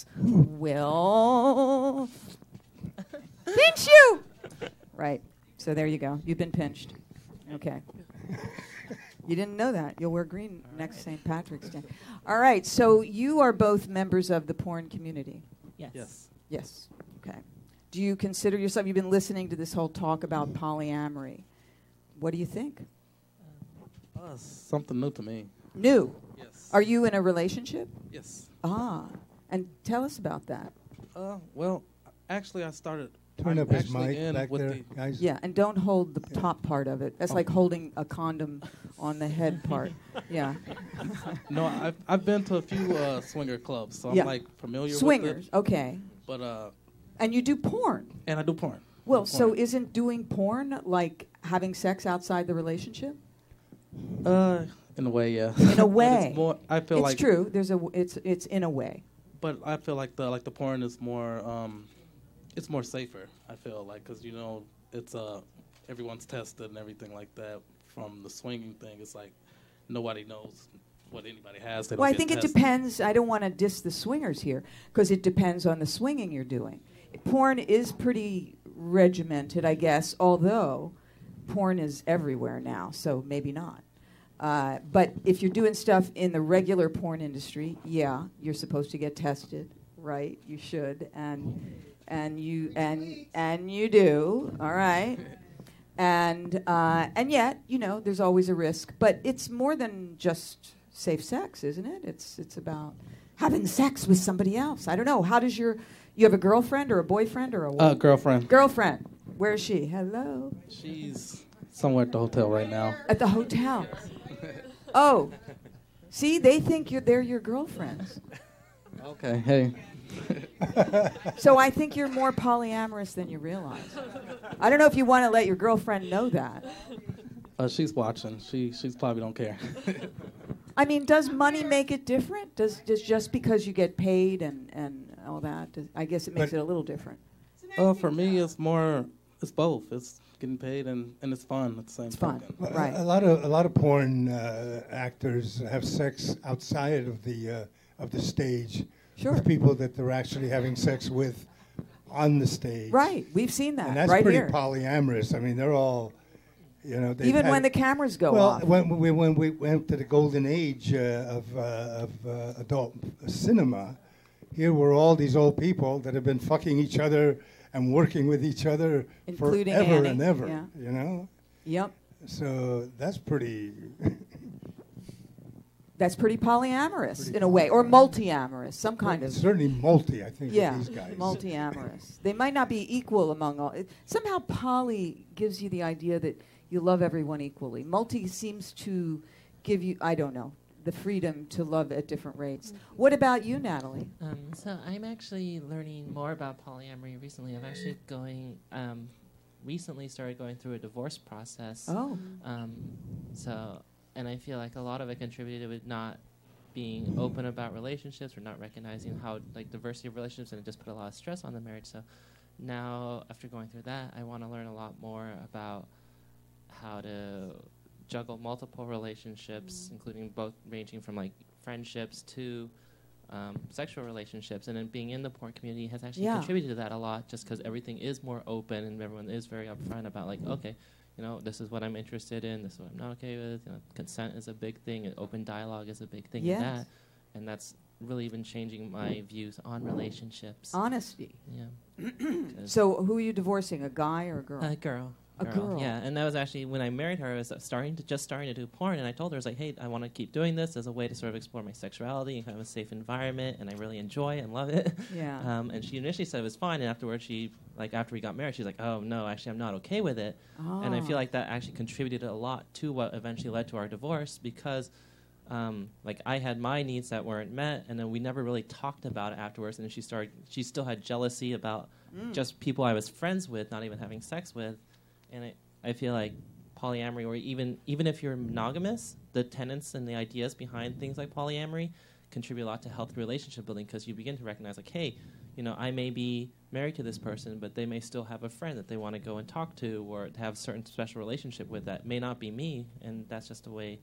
will pinch you. Right. So there you go. You've been pinched. Okay. You didn't know that. You'll wear green next Saint Patrick's Day. All right. So you are both members of the porn community. Yes. Yes. Yes. Okay. Do you consider yourself? You've been listening to this whole talk about polyamory. What do you think? Uh, something new to me. New. Yes. Are you in a relationship? Yes. Ah. And tell us about that. Uh, well, actually, I started. Turn I'm up his actually mic in back with there, the- guys. Yeah, and don't hold the Yeah. top part of it. That's Oh. like holding a condom on the head part. Yeah. No, I've I've been to a few uh, swinger clubs, so Yeah. I'm like familiar Swingers. with it. Okay. But uh, And you do porn. and I do porn. Well, Do so porn. isn't doing porn like having sex outside the relationship? uh, in a way, yeah. In a But way. it's more. I feel It's like true. There's a. W- it's it's in a way. But I feel like the like the porn is more um, it's more safer. I feel like because you know it's uh everyone's tested and everything like that. From the swinging thing, it's like nobody knows what anybody has. They Well, don't I get think it tested. depends. I don't want to diss the swingers here because it depends on the swinging you're doing. Porn is pretty regimented, I guess, although porn is everywhere now, so maybe not. Uh, but if you're doing stuff in the regular porn industry, yeah, you're supposed to get tested, right? You should, and and you and and you do. All right. And uh, and yet, you know, there's always a risk. But it's more than just safe sex, isn't it? It's it's about having sex with somebody else. I don't know. How does your you have a girlfriend or a boyfriend or a Uh, girlfriend. girlfriend? Where is she? Hello. She's somewhere at the hotel right now. At the hotel. Oh, see, they think you're they're your girlfriends. Okay. Hey. So I think you're more polyamorous than you realize. I don't know if you want to let your girlfriend know that. Uh, she's watching. She she's probably don't care. I mean, does money make it different? Does, does just because you get paid and, and all that? Does, I guess it makes But- it a little different. uh, for me, it's more. It's both. It's getting paid and, and it's fun at the same It's fun. token. Well, Right. A, a lot of a lot of porn uh, actors have sex outside of the uh, of the stage Sure. with people that they're actually having sex with on the stage. Right. We've seen that And that's right pretty here. polyamorous. I mean, they're all, you know, they've Even had- when the cameras go well, off. when we when we went to the golden age uh, of uh, of uh, adult cinema, here were all these old people that have been fucking each other and working with each other Including forever Annie, and ever. yeah. You know, Yep. so that's pretty. That's pretty polyamorous Pretty in a way, or multi-amorous, some kind of. certainly multi. I think Yeah, with these guys. multi-amorous. They might not be equal among all. It, somehow poly gives you the idea that you love everyone equally. Multi seems to give you, I don't know, the freedom to love at different rates. What about you, Natalie? Um, so I'm actually learning more about polyamory recently. I'm actually going, um, recently started going through a divorce process. Oh, Um, so, and I feel like a lot of it contributed with not being open about relationships or not recognizing how, like, diversity of relationships, and it just put a lot of stress on the marriage. So now, after going through that, I want to learn a lot more about how to juggle multiple relationships, including both ranging from, like, friendships to um, sexual relationships. And then being in the porn community has actually Yeah. contributed to that a lot, just because everything is more open and everyone is very upfront about, like, okay, you know, this is what I'm interested in, this is what I'm not okay with. You know, consent is a big thing, and open dialogue is a big thing Yes. in that. And that's really been changing my views on relationships. honesty. Yeah. 'Cause- So who are you divorcing, a guy or a girl? a girl. A girl. Yeah, and that was actually when I married her. I was uh, starting to just starting to do porn, and I told her, I was like, "Hey, I want to keep doing this as a way to sort of explore my sexuality and have a safe environment, and I really enjoy and love it." Yeah. Um, and she initially said it was fine, and afterwards, she like after we got married, she's like, "Oh no, actually, I'm not okay with it." And I feel Ah. like that actually contributed a lot to what eventually led to our divorce because. Um, like I had my needs that weren't met, and then we never really talked about it afterwards. And then she started. She still had jealousy about Mm. just people I was friends with, not even having sex with. And it, I feel like polyamory, or even even if you're monogamous, the tenets and the ideas behind things like polyamory contribute a lot to healthy relationship building because you begin to recognize, like, hey, you know, I may be married to this person, but they may still have a friend that they want to go and talk to or have a certain special relationship with that may not be me, and that's just a way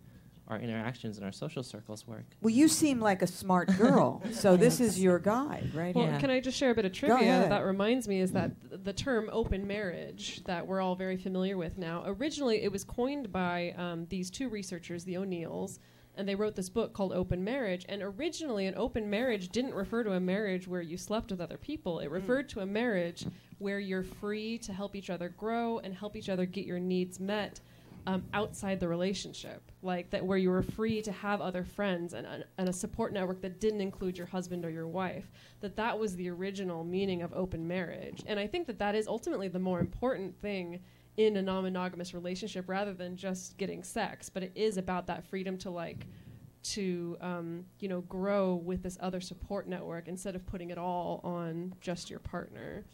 our interactions and our social circles work. Well, you seem like a smart girl, so this is your guide, right? Well, here. can I just share a bit of Go trivia ahead. that reminds me is that th- the term open marriage that we're all very familiar with now, originally it was coined by um, these two researchers, the O'Neills, and they wrote this book called Open Marriage. And originally an open marriage didn't refer to a marriage where you slept with other people. It referred to a marriage where you're free to help each other grow and help each other get your needs met Um, outside the relationship, like that, where you were free to have other friends and, and, and a support network that didn't include your husband or your wife. That that was the original meaning of open marriage, and I think that that is ultimately the more important thing in a non-monogamous relationship, rather than just getting sex. But it is about that freedom to like to um, you know grow with this other support network instead of putting it all on just your partner.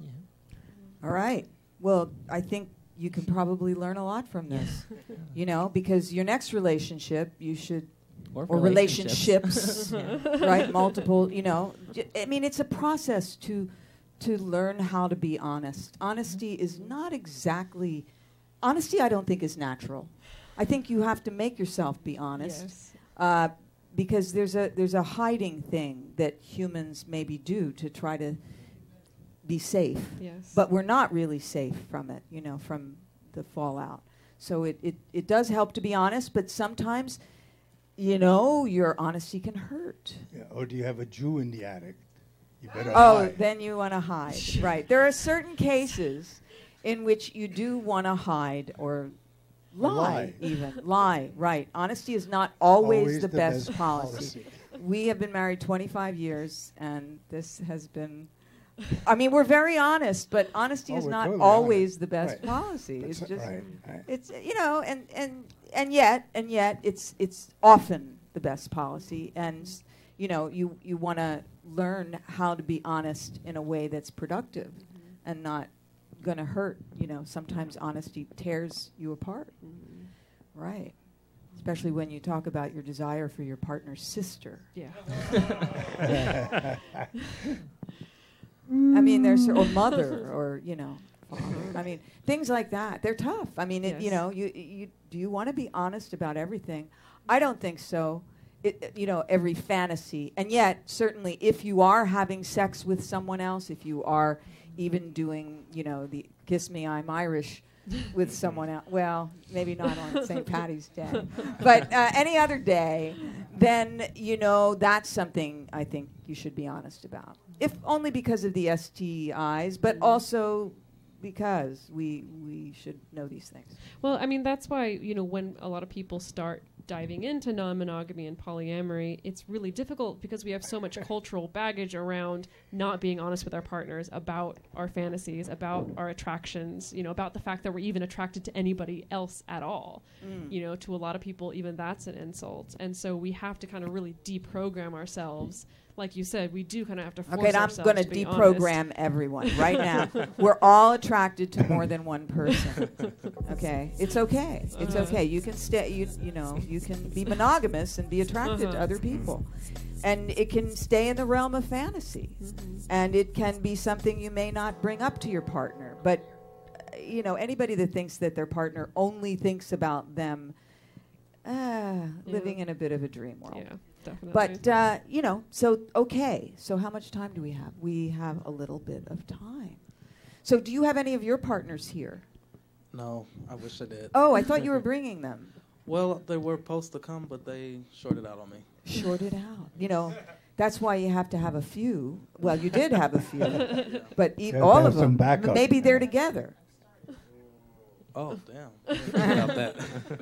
Yeah. All right. Well, I think you can probably learn a lot from this, you know, because your next relationship, you should, Or, or relationships, Yeah. right? Multiple, you know. J- I mean, it's a process to to learn how to be honest. Honesty is not exactly, honesty I don't think is natural. I think you have to make yourself be honest. Yes. Uh, because there's a there's a hiding thing that humans maybe do to try to be safe. Yes. But we're not really safe from it, you know, from the fallout. So it, it, it does help to be honest, but sometimes, you know, your honesty can hurt. Yeah, or do you have a Jew in the attic? You better Oh, hide. then you want to hide. Right. There are certain cases in which you do want to hide or lie, Lie. even. Lie, right. Honesty is not always, Always the, the best, best policy. policy. We have been married twenty-five years, and this has been... I mean, we're very honest, but honesty Oh, is we're not totally always honest. the best Right. policy. That's It's just... right, right. It's you know, and, and and yet and yet it's it's often the best policy, and you know you you want to learn how to be honest in a way that's productive, Mm-hmm. and not going to hurt. You know, sometimes honesty tears you apart, Mm-hmm. right? Especially when you talk about your desire for your partner's sister. Yeah. I mean, there's or mother or you know. father. I mean, things like that. They're tough. I mean, it, you Yes. know, you you do you want to be honest about everything? I don't think so. It, uh, you know, every fantasy, and yet certainly, if you are having sex with someone else, if you are even doing, you know, the kiss me, I'm Irish. With someone else, well, maybe not on Saint Patty's Day, but uh, any other day, then you know that's something I think you should be honest about. If only because of the S T Is, but also because we we should know these things. Well, I mean, that's why, you know, when a lot of people start diving into non-monogamy and polyamory, it's really difficult because we have so much cultural baggage around not being honest with our partners about our fantasies, about our attractions, you know, about the fact that we're even attracted to anybody else at all. Mm. You know, to a lot of people, even that's an insult. And so we have to kind of really deprogram ourselves. Like you said, we do kind of have to force Okay, and I'm ourselves going to to be deprogram honest. everyone right now. We're all attracted to more than one person. Okay, it's okay. It's Uh-huh. okay. You can stay. You you know you can be monogamous and be attracted to Uh-huh. other people, and it can stay in the realm of fantasy, Mhm. and it can be something you may not bring up to your partner. But uh, you know, anybody that thinks that their partner only thinks about them, ah, living in a bit of a dream world. Yeah, definitely. But, uh, you know, so, okay. So how much time do we have? We have a little bit of time. So do you have any of your partners here? No, I wish I did. Oh, I thought you were bringing them. Well, they were supposed to come, but they shorted out on me. Shorted out. You know, that's why you have to have a few. Well, you did have a few. But e- You have to all have of some them, backup. maybe they're together. Oh, damn. I didn't think about that.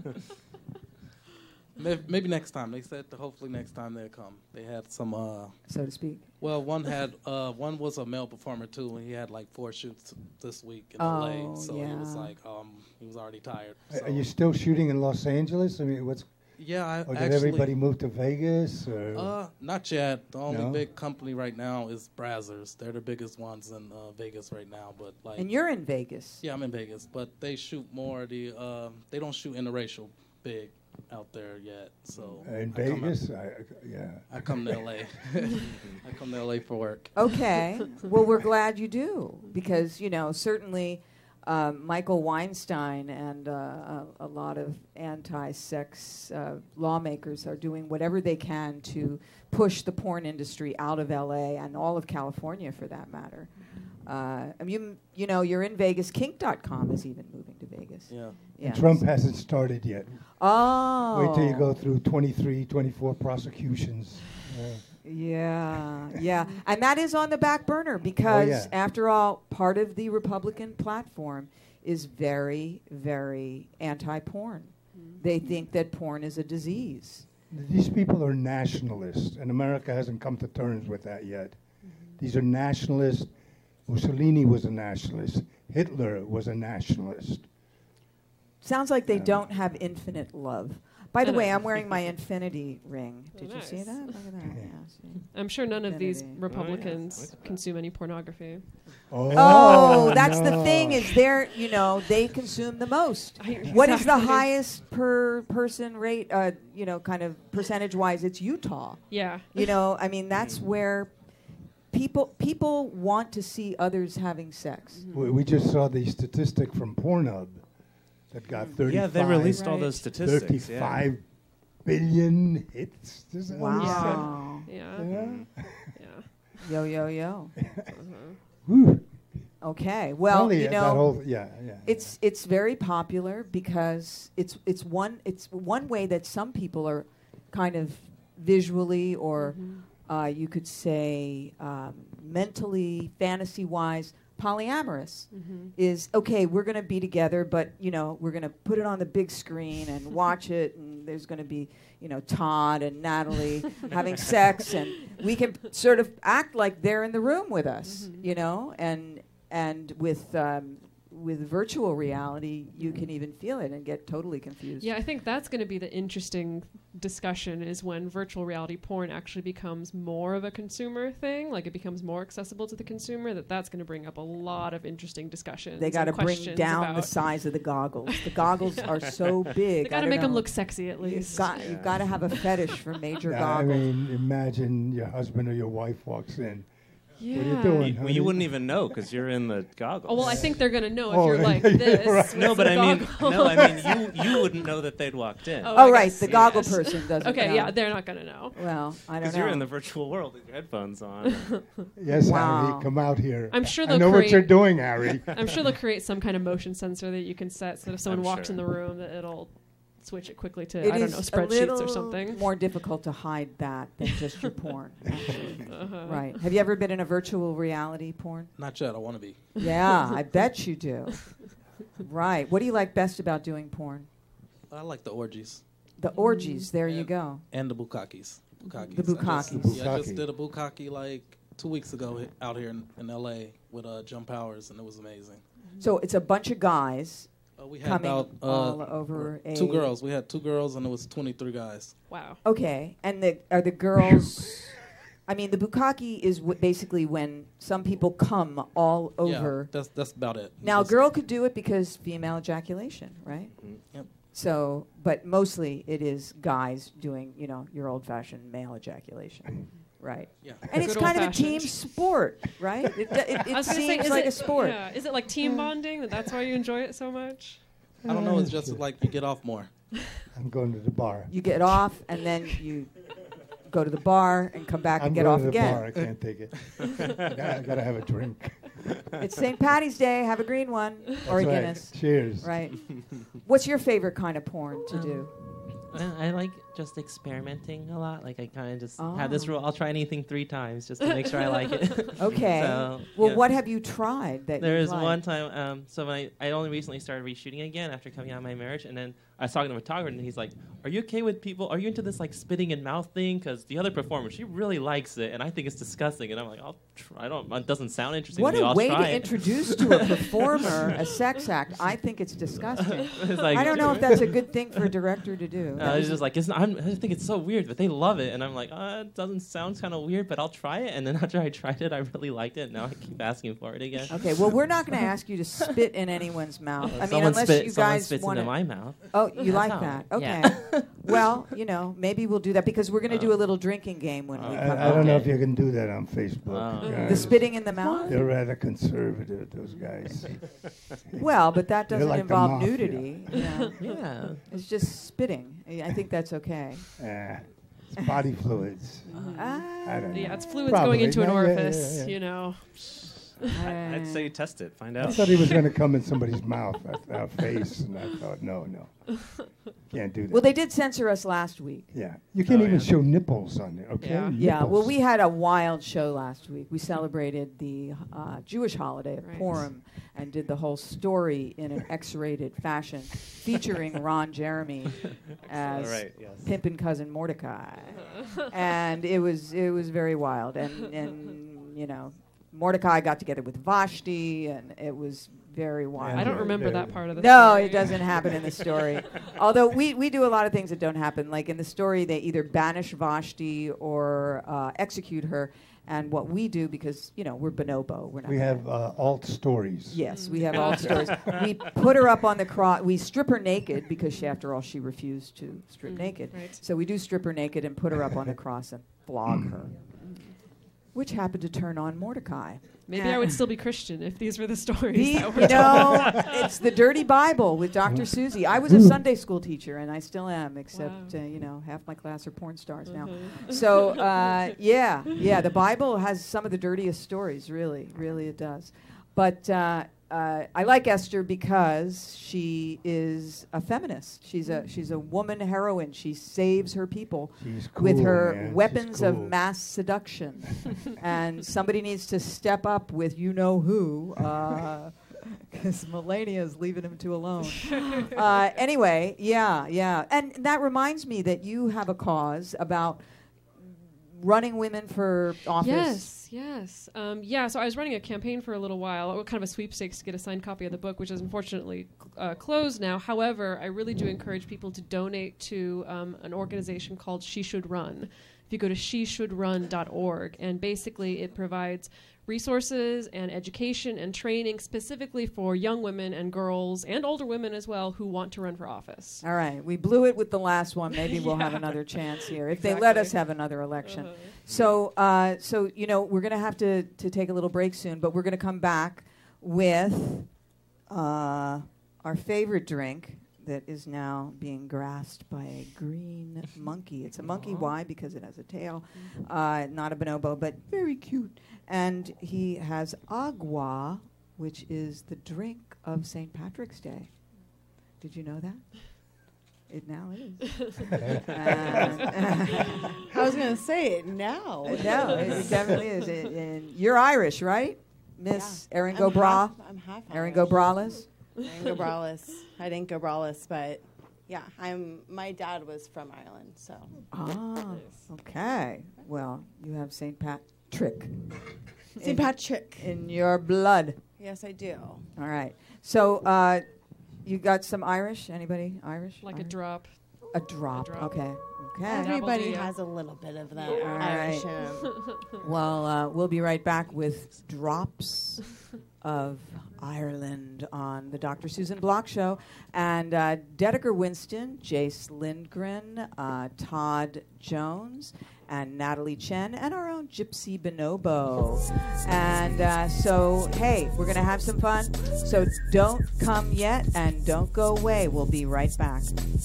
Maybe, maybe next time. They said that hopefully next time they'll come. They had some, uh, So to speak. well, one had, uh, one was a male performer too, and he had like four shoots this week in Oh, L A. So he was yeah. like, um, he was already tired. Are- So. Are you still shooting in Los Angeles? I mean, what's Yeah, I or did actually. everybody move to Vegas? Or Uh, not yet. The only No? big company right now is Brazzers. They're the biggest ones in uh, Vegas right now. But like, And you're in Vegas. yeah, I'm in Vegas, but they shoot more the. Uh, they don't shoot interracial big out there yet. So Uh, in I come Vegas? I, I- yeah. I come to L A. I come to L A for work. Okay. Well, we're glad you do because, you know, certainly um, Michael Weinstein and uh, a, a lot of anti-sex uh, lawmakers are doing whatever they can to push the porn industry out of L A and all of California, for that matter. Uh, I mean, you, you know, you're in Vegas. Kink dot com is even moving to Vegas. Yeah. Yes. Trump hasn't started yet. Oh. Wait till you go through twenty-three, twenty-four prosecutions. Uh, Yeah, yeah. And that is on the back burner because, yeah. after all, part of the Republican platform is very, very anti-porn. They think that porn is a disease. These people are nationalists, and America hasn't come to terms with that yet. These are nationalists. Mussolini was a nationalist. Hitler was a nationalist. Sounds like they Yeah. don't have infinite love. By the I way, know. I'm wearing my infinity ring. Oh, Did you nice. see that? Look at that. Yeah, see. I'm sure none of these Infinity. Republicans consume any pornography. Oh, that's the no. thing is they're, you know, they consume the most. I- What is the exactly. highest per person rate, uh, you know, kind of percentage-wise? It's Utah. Yeah. You know, I mean, that's where people people want to see others having sex. We, we just saw the statistic from Pornhub that got thirty-five, Yeah, they released all Right. those statistics. yeah. thirty-five billion hits. Is that what he said? Wow. Yeah. Yeah. Yeah. Yo, yo, yo. Whew. Okay. Well, Probably you that know, whole, yeah, yeah. it's it's very popular because it's it's one it's one way that some people are kind of visually or uh, you could say um, mentally, fantasy-wise, polyamorous. Is okay. We're going to be together, but you know we're going to put it on the big screen and watch it, and there's going to be you know Todd and Natalie having sex, and we can sort of act like they're in the room with us, you know, and and with um, with virtual reality, you can even feel it and get totally confused. Yeah, I think that's going to be the interesting discussion is when virtual reality porn actually becomes more of a consumer thing, like it becomes more accessible to the consumer, that that's going to bring up a lot of interesting discussions. They got to and bring questions down the about- size of the goggles. The goggles are so big. They I got to don't make them know. look sexy at You've least. got, you've got to have a fetish for major Yeah, I goggles. mean, imagine your husband or your wife walks in. yeah. What are you doing? You, well, honey? you wouldn't even know because you're in the goggles. Oh, well, I think they're going to know if Oh, you're like yeah, this. right. with No, but the I mean, goggles. no, I mean, you you wouldn't know that they'd walked in. Oh, Oh, I right. guess, The goggle yes. person doesn't Okay, know. yeah, they're not going to know. Well, I don't Because know. you're in the virtual world with your headphones on. Yes, Wow. Harry, come out here. I'm sure I they'll know create. what you're doing, Harry. I'm sure they'll create some kind of motion sensor that you can set so that if someone I'm walks sure. in the room, that it'll switch it quickly to It I don't is know a spreadsheets little or something. more difficult to hide that than just your porn. Actually. Uh-huh. Right. Have you ever been in a virtual reality porn? Not yet. I want to be. Yeah, I bet you do. Right. What do you like best about doing porn? I like the orgies The orgies. There you Yeah. go. and the bukkakis. Bukkakis. The I just- bukkakis. Yeah, I Bukkake. just did a bukkake like two weeks ago he- out here in, in L A with uh, Jump Powers, and it was amazing. So it's a bunch of guys Uh, we had coming about uh, all over a two girls. We had two girls, and it was twenty-three guys. Wow. Okay, and the are the girls? I mean, the bukkake is w- basically when some people come all over. Yeah, that's that's about it. Now, a Just- girl could do it because female ejaculation, right? Yep. So, but mostly it is guys doing, you know, your old-fashioned male ejaculation, right? Yeah. And it's Good kind of a old-fashioned. team sport, right? It, d- it, I it was gonna say, seems is like it, a sport. Yeah. Is it like team bonding? That that's why you enjoy it so much? I don't know. It's just like you get off more. I'm going to the bar. You get off, and then you go to the bar and come back I'm and get going off to the again. bar. I can't take it. I gotta, I gotta have a drink. It's Saint Patty's Day. Have a green one or a That's right. Guinness. Cheers. Right. What's your favorite kind of porn to Um, do? I, I like just experimenting a lot. Like I kind of just have this Oh. rule: I'll try anything three times just to make sure I like it. Okay. So, well, yeah. what have you tried that There you was liked? one time, um, so when I, I only recently started reshooting again after coming out of my marriage, and then I was talking to a photographer, and he's like, "Are you okay with people? Are you into this like spitting in mouth thing? Because the other performer, she really likes it, and I think it's disgusting." And I'm like, "I'll try. I don't. It doesn't sound interesting What to me. a I'll way try to it." introduce to a performer a sex act. I think it's disgusting. It's like- I don't know if that's a good thing for a director to do. Uh, it's just like it's not, I'm, I think it's so weird, but they love it, and I'm like, uh, it doesn't sound kind of weird, but I'll try it. And then after I tried it, I really liked it. Now I keep asking for it again. Okay, well, we're not going to ask you to spit in anyone's mouth. I mean, someone unless spit, you someone guys spits want into to. my mouth. Oh, you That's like how- that? Okay. yeah. Well, you know, maybe we'll do that because we're going to do a little drinking game when we come I, I don't know Okay. if you can do that on Facebook. Wow. The guys. spitting in the mouth? They're rather conservative, those guys. Well, but that They're doesn't like the involve mafia. nudity. Yeah. Yeah. It's just spitting. I I think that's okay. Uh, it's body fluids. Ah. I don't know. Yeah, it's fluids Probably. going into an Yeah, yeah, yeah, orifice, yeah. you know. I- I'd say test it, find I out. thought he was going to come in somebody's mouth, uh, uh, face, and I thought, no, no, can't do that. Well, they did censor us last week. yeah, you can't Oh, even yeah. show nipples on there. Okay. Yeah. Yeah, well, Nipples. we had a wild show last week. We celebrated the uh, Jewish holiday of Right. Purim and did the whole story in an X-rated fashion, featuring Ron Jeremy as All right, yes. pimpin' cousin Mordecai, and it was it was very wild. And and you know, Mordecai got together with Vashti, and it was very wild. I don't Yeah, remember yeah. that part of the No, story. it doesn't happen in the story. Although we, we do a lot of things that don't happen. Like in the story, they either banish Vashti or uh, execute her. And what we do, because, you know, we're bonobo. We're not We gonna- have uh, alt stories. Yes, we have all stories. We put her up on the cross. We strip her naked because, she, after all, she refused to strip Mm, naked. right. So we do strip her naked and put her up on the cross and flog her, which happened to turn on Mordecai. Maybe I would still be Christian if these were the stories The- that were you told. know, it's the Dirty Bible with Doctor Susie. I was a Sunday school teacher, and I still am, except, Wow. uh, you know, half my class are porn stars now. Mhm. So, uh, yeah, yeah, the Bible has some of the dirtiest stories, really, really it does. But uh, uh, I like Esther because she is a feminist. She's a she's a woman heroine. She saves her people She's cool, with her man. She's weapons of cool. mass seduction. And somebody needs to step up with you know who, because Melania is leaving him too alone. uh, anyway, yeah, yeah. And that reminds me that you have a cause about running women for office. Yes, yes. Um, yeah, so I was running a campaign for a little while, uh, kind of a sweepstakes to get a signed copy of the book, which is unfortunately uh, closed now. However, I really do encourage people to donate to um, an organization called She Should Run. If you go to she should run dot org, and basically it provides resources and education and training specifically for young women and girls and older women as well who want to run for office. All right, we blew it with the last one. Maybe we'll have Yeah. another chance here if they let Exactly. us have another election. Uh-huh. So, uh, so you know, we're going to have to to take a little break soon, but we're going to come back with uh, our favorite drink that is now being grasped by a green monkey. It's a monkey. Why? Because it has a tail. Uh, not a bonobo, but very cute. And he has agua, which is the drink of Saint Patrick's Day. Did you know that? It now is. And- I was going to say it now. no, it, it definitely is. It, and you're Irish, right, Miss Erin I'm Go Bra? half- I'm half Erin Irish. Go Braless? Erin Go Braless. I didn't go Braless, but yeah, I'm. My dad was from Ireland, so. Ah, okay. Well, you have Saint Patrick Saint Patrick. in your blood. Yes, I do. All right. So, uh, you got some Irish? Anybody Irish? Like a Irish? drop. A drop. drop. Okay. Okay. Everybody Dabbled, yeah. has a little bit of that All Irish right. in 'em. Well, uh, we'll be right back with drops of Ireland on the Doctor Susan Block Show. And uh, Dedeker Winston, Jace Lindgren, uh, Todd Jones, and Natalie Chen, and our own Gypsy Bonobo. And uh, so, hey, we're going to have some fun. So don't come yet and don't go away. We'll be right back.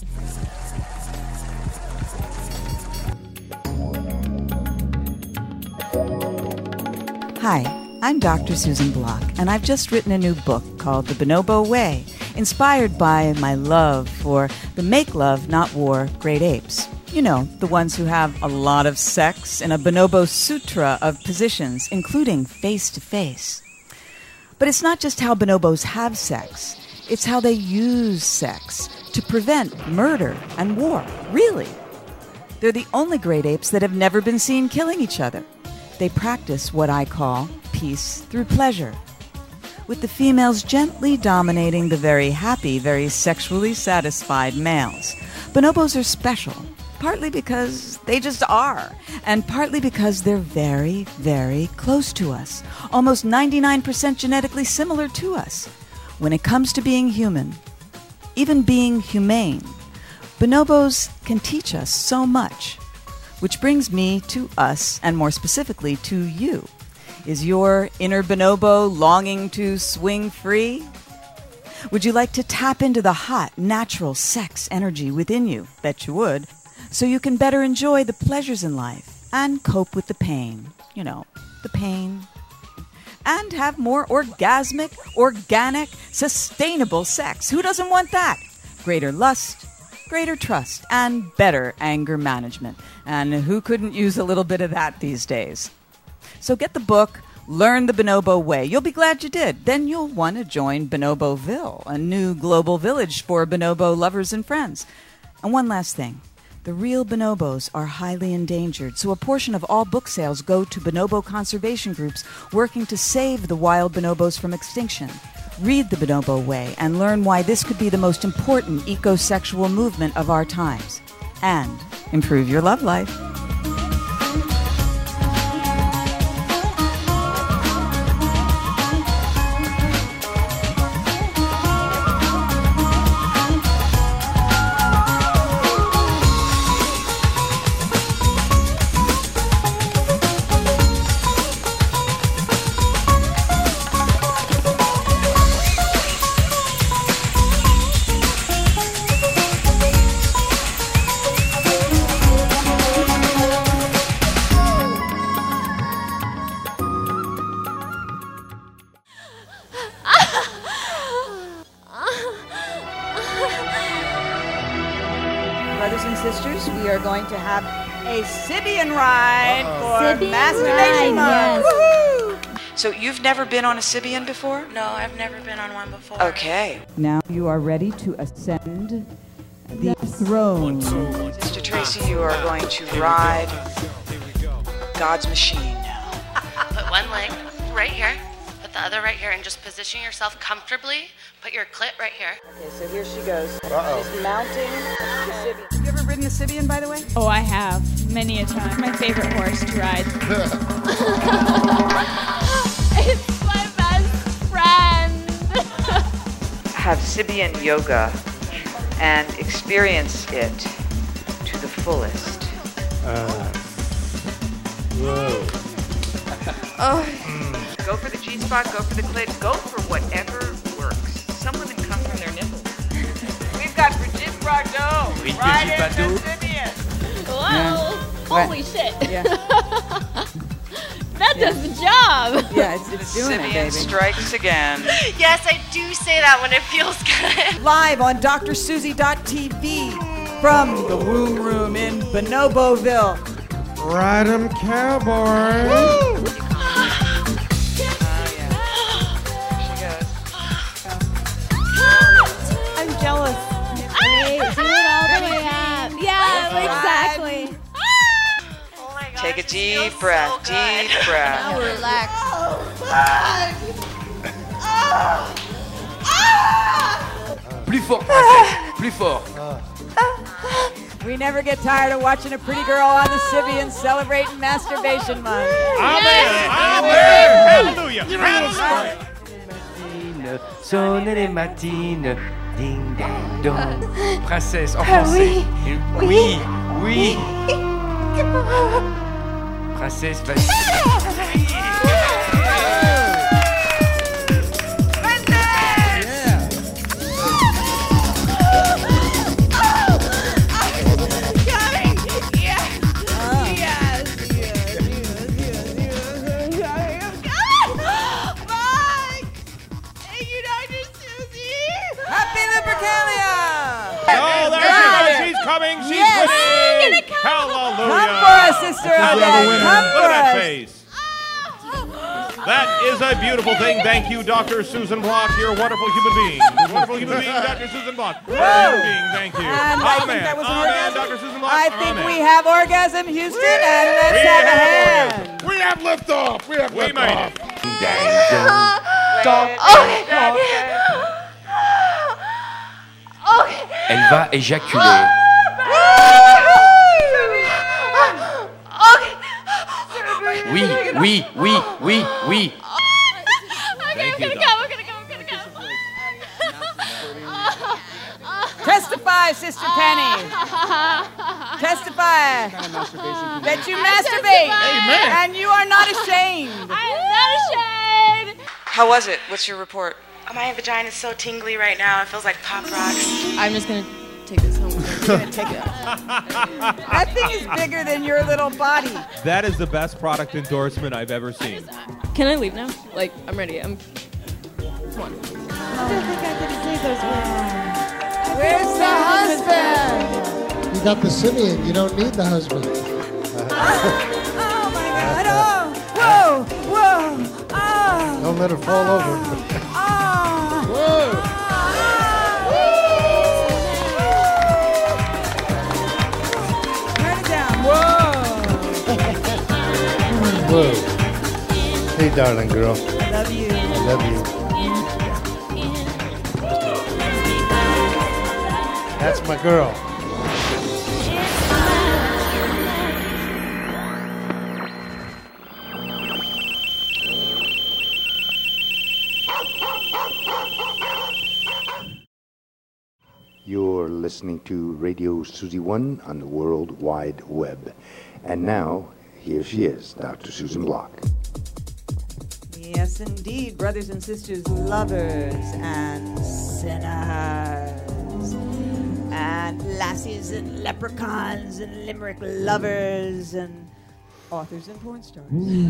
Hi, I'm Doctor Susan Block, and I've just written a new book called The Bonobo Way, inspired by my love for the make love, not war great apes. You know, the ones who have a lot of sex in a bonobo sutra of positions, including face-to-face. But it's not just how bonobos have sex, it's how they use sex to prevent murder and war, really. They're the only great apes that have never been seen killing each other. They practice what I call peace through pleasure, with the females gently dominating the very happy, very sexually satisfied males. Bonobos are special, partly because they just are, and partly because they're very, very close to us, almost ninety-nine percent genetically similar to us. When it comes to being human, even being humane, Bonobos can teach us so much. Which brings me to us, and more specifically to you. Is your inner bonobo longing to swing free? Would you like to tap into the hot, natural sex energy within you? Bet you would. So you can better enjoy the pleasures in life and cope with the pain. You know, the pain. And have more orgasmic, organic, sustainable sex. Who doesn't want that? Greater lust, greater trust, and better anger management. And who couldn't use a little bit of that these days? So get the book, Learn the Bonobo Way. You'll be glad you did. Then you'll want to join Bonoboville, a new global village for bonobo lovers and friends. And one last thing. The real bonobos are highly endangered, so a portion of all book sales go to bonobo conservation groups working to save the wild bonobos from extinction. Read The Bonobo Way and learn why this could be the most important ecosexual movement of our times. And improve your love life. Brothers and sisters, we are going to have a Sybian ride for Sybian Masturbation ride, Month. yes. Woohoo! So you've never been on a Sybian before? No, I've never been on one before. Okay. Now you are ready to ascend the throne. Sister Tracy, you are going to ride God's machine now. Put one leg right here, put the other right here, and just position yourself comfortably. Put your clit right here. Okay, so here she goes. She's mounting the Sybian. Have you ever ridden a Sybian, by the way? Oh, I have. Many a time. My favorite horse to ride. It's my best friend. Have Sybian yoga and experience it to the fullest. Uh, whoa. Oh. Go for the G-spot, go for the clit, go for whatever works. Some women come from their nipples. We've got Brigitte Bardot Brigitte riding Bardot. the Sybian. Whoa. Yeah. Holy Right. shit. Yeah. That Yeah. does the job. Yeah, it's, it's doing it, Sybian baby. strikes again. Yes, I do say that when it feels good. Live on D R Susie dot T V from the Womb Room in Bonoboville. Ride 'em, cowboy. Woo! I'm jealous. Wait, do it all the way up. Yeah, exactly. Oh my gosh, Take a this deep feels breath, so good. deep breath. Now relax. Plus fort, princesse. Plus fort. We never get tired of watching a pretty girl on the Sybian celebrating Masturbation Month. Amen. Amen. Hallelujah. Hallelujah. Sonne les matines, ding ding dong. Princesse en français. Oui, oui. Princesse, vas-y. Oh, there she goes. She's coming. She's Yes. winning. Hallelujah. Come for us, Sister Odette. Come Look for at that us. face. That is a beautiful thing. Thank you, Doctor Susan Block. You're a wonderful human being. Wonderful human being, Doctor Susan Block. Wonderful human being. Thank you. And I Amen. think that was an Amen, orgasm. Doctor Susan Block. I think Amen. we have orgasm, Houston, and let's We have a have hand. orgasm. We have liftoff. We have We liftoff. made it. Ding dong. Elle va éjaculer. Oui, oui, oui, oui, oui. Okay, we're gonna go, we're gonna go, we're gonna go. Test Testify, Sister Penny. Testify Kind of masturbation. that you I masturbate. testify. And you are not ashamed. I'm not ashamed. How was it? What's your report? Oh, my vagina is so tingly right now. It feels like Pop Rocks. I'm just gonna take this home. You're gonna take it. That thing is bigger than your little body. That is the best product endorsement I've ever seen. Can I leave now? Like, I'm ready. I'm. Come on. I don't think I could say those words. Where's the husband? You got the simian. You don't need the husband. Oh my God! Oh, whoa, whoa! Oh, Don't let her fall over. oh. Whoa! Turn it down. Whoa! Whoa! Hey, darling girl. I love you. I love you. That's my girl. You're listening to Radio Susie One on the World Wide Web. And now, here she is, Doctor Susan Block. Yes, indeed, brothers and sisters, lovers and sinners, and lassies and leprechauns and limerick lovers and authors and porn stars.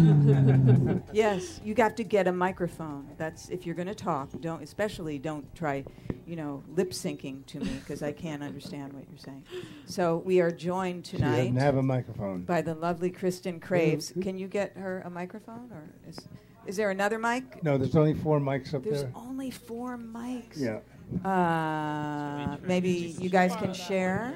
Yes, you got to get a microphone. That's if you're going to talk. Don't, especially don't try, you know, lip syncing to me because I can't understand what you're saying. So we are joined She tonight doesn't have a microphone. by the lovely Kristen Craves. Can you get her a microphone, or is is there another mic? No, there's only four mics up There's there. only four mics. Yeah. Uh, maybe you guys can share.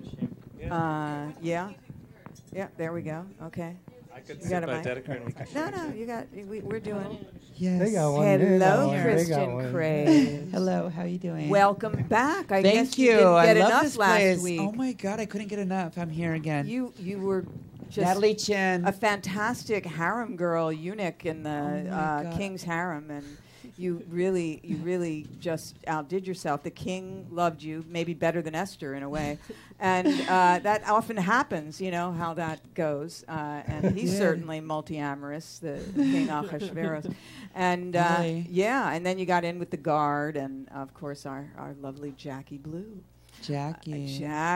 Uh, yeah. Yeah. There we go. Okay. I could You sit got a by mic? Dedeker and we could No, no. You got. We, we're doing. Yes. They got one. They got Hello, one. They got Kristen one. Hello, Craves. how you doing? Welcome back. I Thank guess you. you didn't I get love enough this last place. week. Oh my God, I couldn't get enough. I'm here again. You you were just Natalie Chin. a fantastic harem girl, eunuch in the Oh my uh, God. king's harem, and you really you really just outdid yourself. The king loved you, maybe better than Esther in a way, and uh, that often happens. You know how that goes, uh, and he's Yeah. certainly multi-amorous, the King Ahasuerus, and uh, Really? yeah, and then you got in with the guard, and of course our our lovely Jackie Blue. Jackie.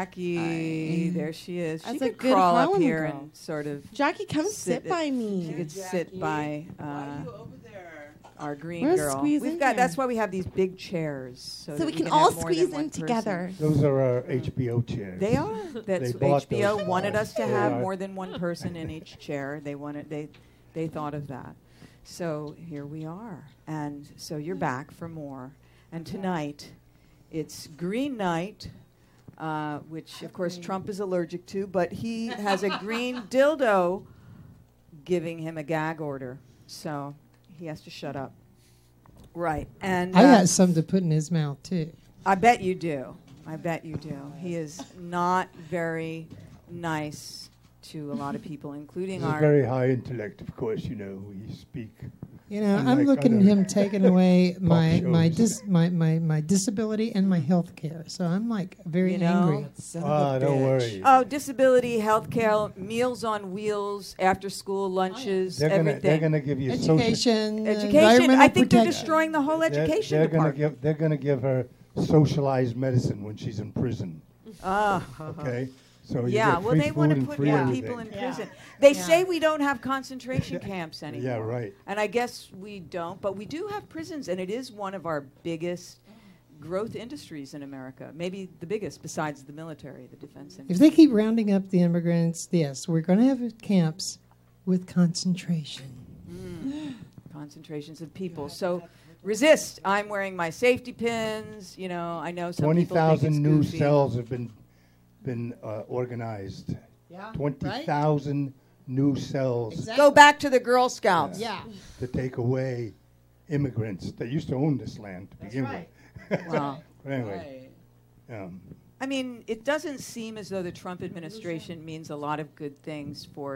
Jackie, I- there she is. That's she a could good crawl up Harlem here girl. and sort of. Jackie, come sit sit at- by me. She could sit by uh, our green We're girl. squeeze We've in got. here. That's why we have these big chairs, so, So that we can have all more squeeze than one in person. together. Those are our H B O chairs. They are. That's They bought H B O those. wanted us to They have are. more than one person in each chair. They wanted. They they thought of that. So here we are, and so you're back for more. And tonight, it's Green Night. Uh, which, of course, Trump is allergic to, but he has a green dildo giving him a gag order. So he has to shut up. Right. And I uh, got some to put in his mouth, too. I bet you do. I bet you do. He is not very nice to a lot of people, including He's a our... very high intellect, of course, you know. We speak. You know, I'm unlike looking at other him taking away talk my my, shows. dis, my my my disability and my health care. So I'm like very You know? angry. Ah, don't worry. Oh, disability, health care, meals on wheels, after school lunches, They're gonna, everything. they're going to give you social- Education, uh, Education. environmental I think they're protection. destroying the whole They're- education they're gonna department. give, they're going to give her socialized medicine when she's in prison. Ah. Okay? So you yeah, get well, free they food want to and put free more everything. people in Yeah. prison. They Yeah. say we don't have concentration camps anymore. Yeah, right. And I guess we don't, but we do have prisons, and it is one of our biggest growth industries in America. Maybe the biggest, besides the military, the defense industry. If they keep rounding up the immigrants, yes, we're going to have camps with concentration. Mm. Concentrations of people. So resist. I'm wearing my safety pins. You know, I know some twenty people think it's thousand new goofy. cells have been been uh, organized. Yeah, twenty thousand new cells. Go back to the Girl Scouts. Yeah. To take away immigrants that used to own this land to begin right. with. Wow. But anyway. Um, I mean, it doesn't seem as though the Trump administration means a lot of good things for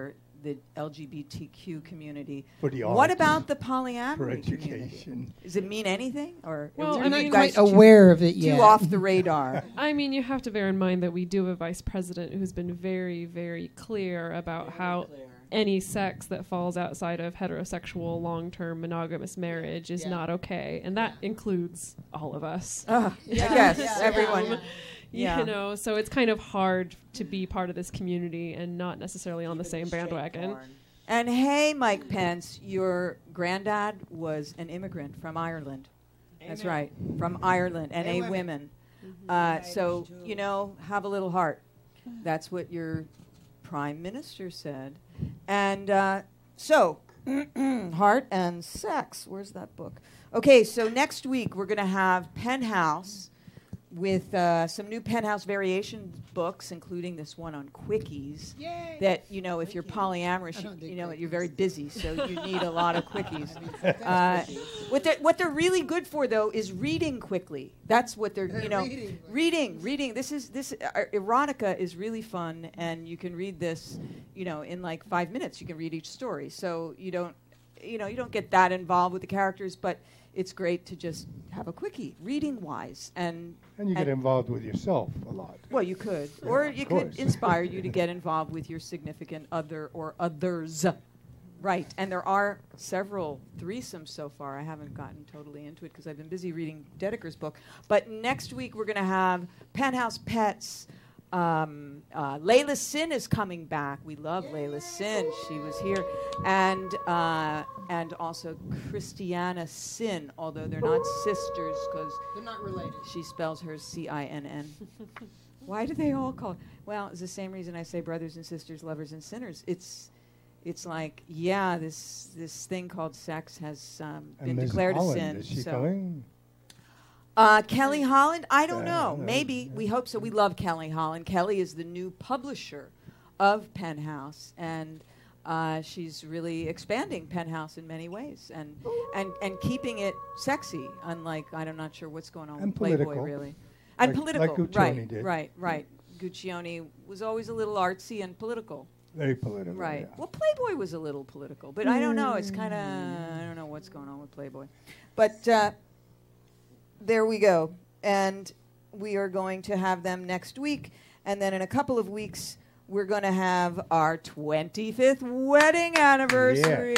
the L G B T Q community. For the What arts, about the polyamory for community? education. Does it mean anything, or Well, are I you mean- guys Quite too- aware of it too yet. off the radar? I mean, you have to bear in mind that we do have a vice president who's been very, very clear about how any sex that falls outside of heterosexual long-term monogamous marriage is not okay, and that includes all of us. Uh, Yeah. yes, Yeah. everyone. Um, Yeah. You know, so it's kind of hard to be part of this community and not necessarily on the same bandwagon. And hey, Mike Pence, your granddad was an immigrant from Ireland. That's Amen. right, from Ireland, and Hey, a women. women. Mhm. Uh, Irish so, too. you know, have a little heart. That's what your prime minister said. And uh, so, heart and sex. Where's that book? Okay, so next week we're going to have Penthouse with uh, some new Penthouse variation books, including this one on quickies. Yay. That, you know, if you're polyamorous, you, you know, you're very busy, so you need a lot of quickies. Uh, what, they're, what they're really good for, though, is reading quickly. That's what they're, you know, Reading. reading, reading. This is this uh, erotica is really fun, and you can read this, you know, in like five minutes. You can read each story, so you don't, you know, you don't get that involved with the characters, but it's great to just have a quickie, reading wise, and And you get involved with yourself a lot. well, you could, or of you could course. inspire you to get involved with your significant other or others. Right, and there are several threesomes so far. I haven't gotten totally into it because I've been busy reading Dedeker's book. But next week we're going to have Penthouse Pets. Um, uh, Layla Sin is coming back. We love Layla Sin. She was here, and uh, and also Christiana Sin. Although they're not sisters because They're not related. she spells hers C I N N. Why do they all call? Well, it's the same reason I say brothers and sisters, lovers and sinners. It's it's like, yeah, this this thing called sex has um, And been Miz declared Holland, a sin. is she so. coming? Uh, Kelly Holland, I don't Uh, know. no, Maybe. We hope so. We love Kelly Holland. Kelly is the new publisher of Penthouse, and uh, she's really expanding Penthouse in many ways and, and, and keeping it sexy, unlike, I'm not sure what's going on And with Playboy, political. really. And Like- political, like Guccione right, did. right, right. Guccione was always a little artsy and political. Very political. Right. yeah. Well, Playboy was a little political, but I don't know. It's kind of I don't know what's going on with Playboy, but uh, there we go. And we are going to have them next week, and then in a couple of weeks we're going to have our twenty-fifth wedding anniversary.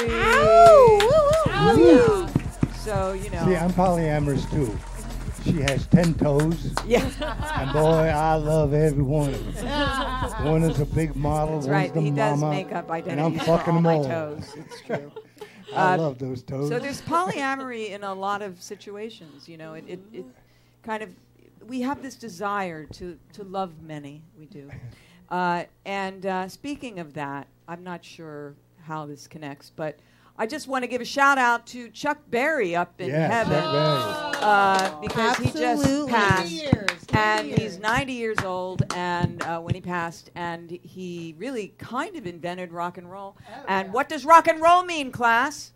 Woo. So you know. See, I'm polyamorous too. She has ten toes. Yeah. And boy, I love every one of them. One is a big model, That's one's right. the He does mama, make up and I'm identities for fucking all them my all. toes. It's true. I Uh, love those toes. So there's polyamory in a lot of situations. You know, it, it, it kind of we have this desire to to love many. We do. Uh, and uh, speaking of that, I'm not sure how this connects, but I just want to give a shout out to Chuck Berry up in Yes, heaven Chuck Berry. uh, because he just Absolutely. passed, ninety years, and ninety he's ninety years old. And uh, when he passed, and he really kind of invented rock and roll. And what does rock and roll mean, class?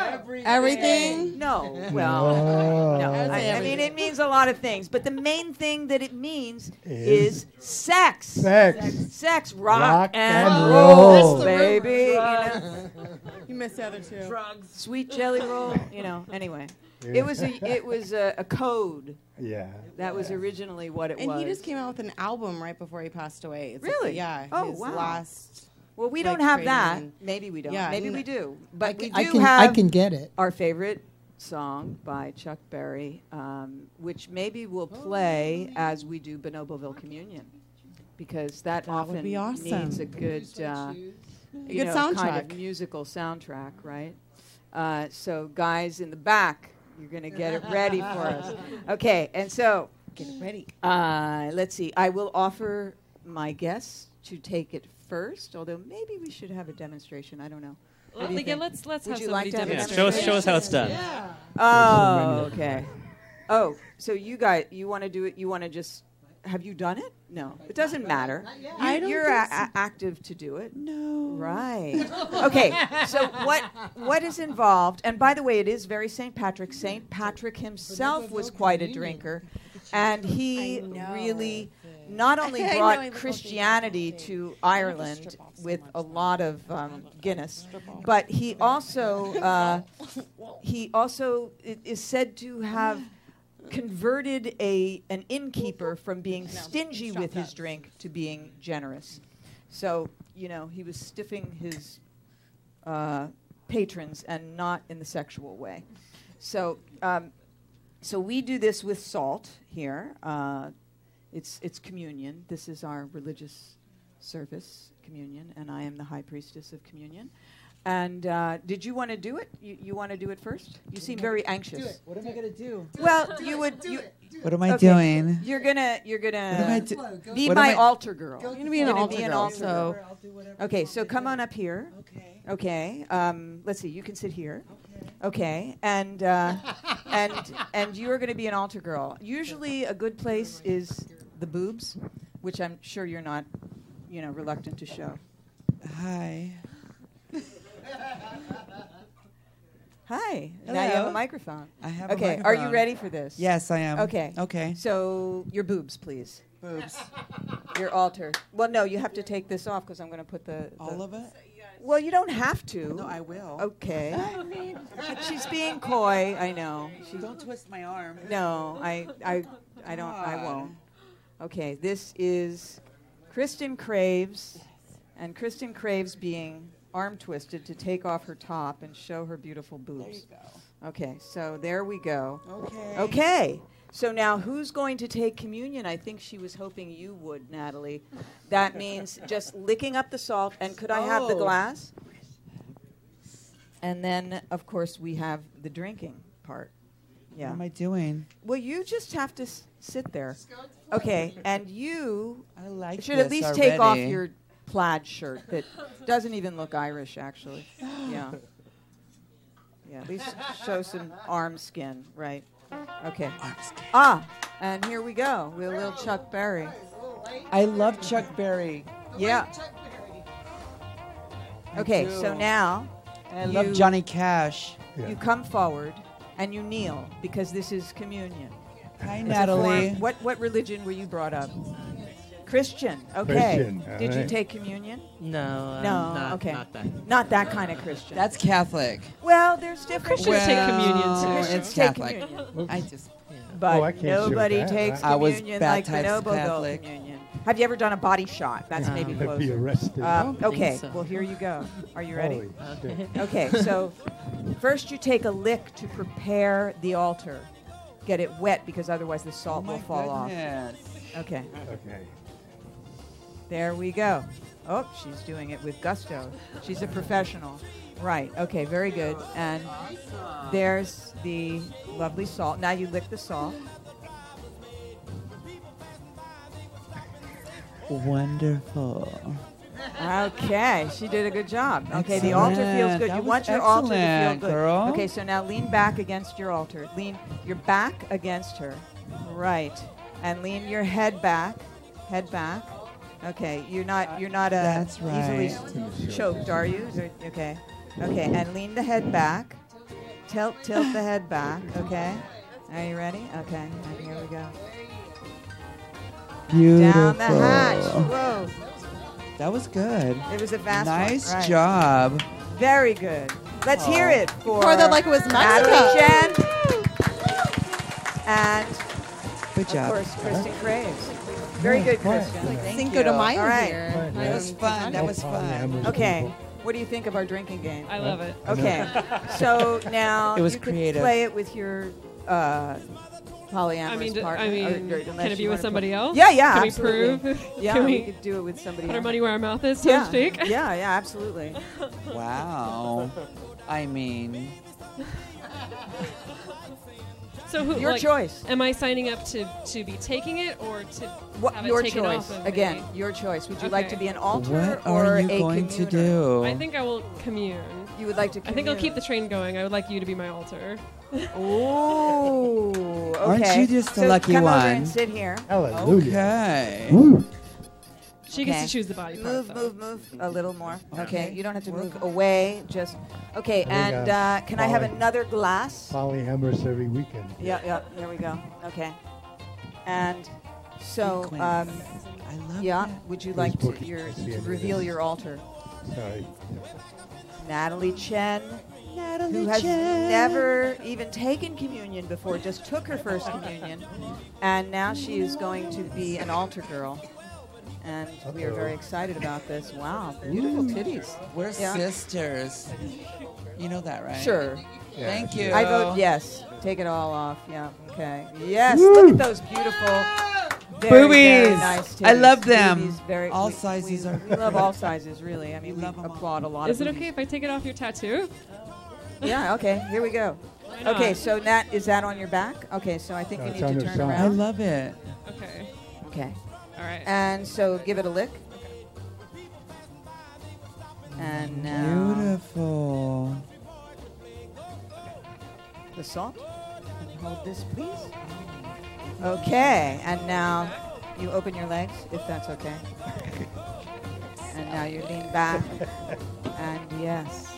Everything? No. Well, No. no. That's I, I mean, everything. it means a lot of things, but the main thing that it means Is is sex. Sex. Sex, rock, Rock and, and roll, roll. baby. You know, You missed the other two. drugs, sweet jelly roll. You know. Anyway, it was a it was a, a code. Yeah. That was originally what it And was. he just came out with an album right before he passed away. It's like- Really? yeah. Oh, his wow. last. Well, we like, don't have trading that. and- Maybe we don't. Yeah, Maybe n- we do. But we I do can- have I can get it. our favorite song by Chuck Berry, um, which maybe we'll play as we do Bonoboville Communion, because that, That often would be awesome. needs a good, uh, A you good know, kind soundtrack. of musical soundtrack, right? Uh, so, guys in the back, you're going to get it ready for us. Okay, and so Get it ready. uh, let's see. I will offer my guests to take it first, although maybe we should have a demonstration. I don't know. What Well, do you yeah, think? let's let's Would have you like somebody to have a Yeah, show us, show us how it's done. Oh, okay. Oh, so you guys, you want to do it? You want to just? Have you done it? No, it doesn't matter. You, I don't you're think a- a- active to do it. No. Right. Okay. So what what is involved? And by the way, it is very Saint Patrick. Saint Patrick himself was quite a drinker, and he I know. really not only I know, brought I look Christianity to Ireland with a lot of um, Guinness, but he also uh, he also i- is said to have converted a an innkeeper from being stingy with his drink to being generous. So you know he was stiffing his uh, patrons and not in the sexual way. So um, so we do this with salt here. Uh, It's it's communion. This is our religious service, communion, and I am the high priestess of communion. And uh, did you want to do it? You, you want to do it first? You seem very anxious. Do it. What am I gonna do? Well, you would. You, What am I okay, doing? You're gonna. You're gonna. What am I do- be What am my I- altar girl. You're gonna be an altar girl, altar so- girl. Okay, so come on up here. Okay. Okay. Um, let's see. You can sit here. Okay. And uh, and and you are going to be an altar girl. Usually, a good place is the boobs, which I'm sure you're not, you know, reluctant to show. Hi. Hi. Now you have Hello. a microphone. I have a Okay. Are you microphone. ready for this? Yes, I am. Okay. Okay. So your boobs, please. Boobs. Your altar. Well, no, you have to take this off because I'm going to put the, the All of it? Well, you don't have to. No, I will. Okay. I mean, But she's being coy. I know. She, don't twist my arm. No, I, I, I don't. I God. won't. Okay. This is Kristen Craves, and Kristen Craves being arm twisted to take off her top and show her beautiful boobs. There you go. Okay. So there we go. Okay. Okay. So now who's going to take communion? I think she was hoping you would, Natalie. That means just licking up the salt. And could I have the Oh. glass? And then, of course, we have the drinking part. Yeah. What am I doing? Well, you just have to s- sit there. Okay, and you I like should at this least take off already. your plaid shirt that doesn't even look Irish, actually. Yeah. Yeah, at least show some arm skin, right? Okay. Ah, and here we go with a little Chuck Berry. I love Chuck Berry. Yeah. I Okay, do. so now I love you- Johnny Cash. You come forward and you kneel because this is communion. Hi, It's a Natalie. form- What what religion were you brought up? Christian. Okay. Christian, all Did you right. take communion? No, I'm No. not- okay. not that. Not that kind of Christian. That's Catholic. Well, there's different Christians take communion, The too. Christians It's take Catholic. communion. I just. But Oh, I can't show nobody that. takes I was communion like the baptized noble Catholic. communion. Have you ever done a body shot? That's No. maybe I'd be closer. arrested. Um, I don't think okay, so. well, here you go. Are you ready? Holy shit. Okay, so first you take a lick to prepare the altar. Get it wet because otherwise the Oh salt will my fall goodness. off. Okay, Okay. there we go. Oh, she's doing it with gusto. She's a professional. Right, okay, very good. And there's the lovely salt. Now you lick the salt. Wonderful. Okay, she did a good job. Okay, the altar feels Excellent. good. That You was want your altar to feel excellent, good. girl. Okay, so now lean back against your altar. Lean your back against her. Right. And lean your head back. Head back. Okay, you're not you're not uh, That's easily right. s- choked, are you? Is there- Okay. Okay, and lean the head back. Tilt tilt the head back, okay? Are you ready? Okay, and here we go. Beautiful. Down the hatch. Whoa. That was good. It was a fast one. Nice Right. job. Very good. Let's hear it for Pour that like it was Natalie Mexico. Chen and Good of job. course Kristen Craves. Very good, Kristen. Thank Cinco you. de Mayo All right. here. That was fun. That was fun. Okay. What do you think of our drinking game? I love it. Okay. So now It was you creative. could play it with your uh, polyamorous I mean, d- partner. I mean, or- or can unless it be you with wanna somebody play- else? Yeah, yeah, Can we absolutely. prove? Yeah, Can we, we could do it with somebody Put our else. money where our mouth is, so yeah. to speak. Yeah, yeah, absolutely. Wow. I mean, So who, Your like, choice. Am I signing up to, to be taking it or to What, have your it taken choice. off of Again, me? your choice. Would you like Okay. to be an altar what or are you a going to communer? do? I think I will commune. You would like to I commune. think I'll keep the train going. I would like you to be my altar. Ooh, okay. Aren't you just the so lucky come one? over and sit here. Hallelujah. Okay. Woo. She gets Okay. to choose the body part. Move, though. move, move a little more. Okay, Okay. you don't have to move away. Just okay. There we And go. uh, can I have Polly. another glass? Polyamorous every weekend. Yeah, yeah. There we go. Okay. And So, Sequence. um, I love yeah, that. would you Who's like to, booking? your, I see to any of reveal this. your altar? Sorry. Natalie Chen, Natalie who has Chen. never even taken communion before, just took her first communion, and now she is going to be an altar girl. And we are very excited about this. Wow, beautiful titties. We're Yeah. sisters. You know that, right? Sure. Thank you. I vote yes. Take it all off. Yeah. Okay. Yes. Look at those beautiful, very, very Boobies. nice I titties. love them. Boobies, very, All we- sizes we, are We love great. all sizes, really. I mean, we, applaud a lot Is of it boobies. okay if I take it off your tattoo? Yeah. Okay. Here we go. Why not? Okay. So Nat, is that on your back? Okay. So I think No, you it's need on to your turn side. around. I love it. Okay. Okay. All right. And so give it a lick. And now Beautiful. the salt. And hold this, please. Okay. And now you open your legs, if that's okay. And now you lean back. And yes.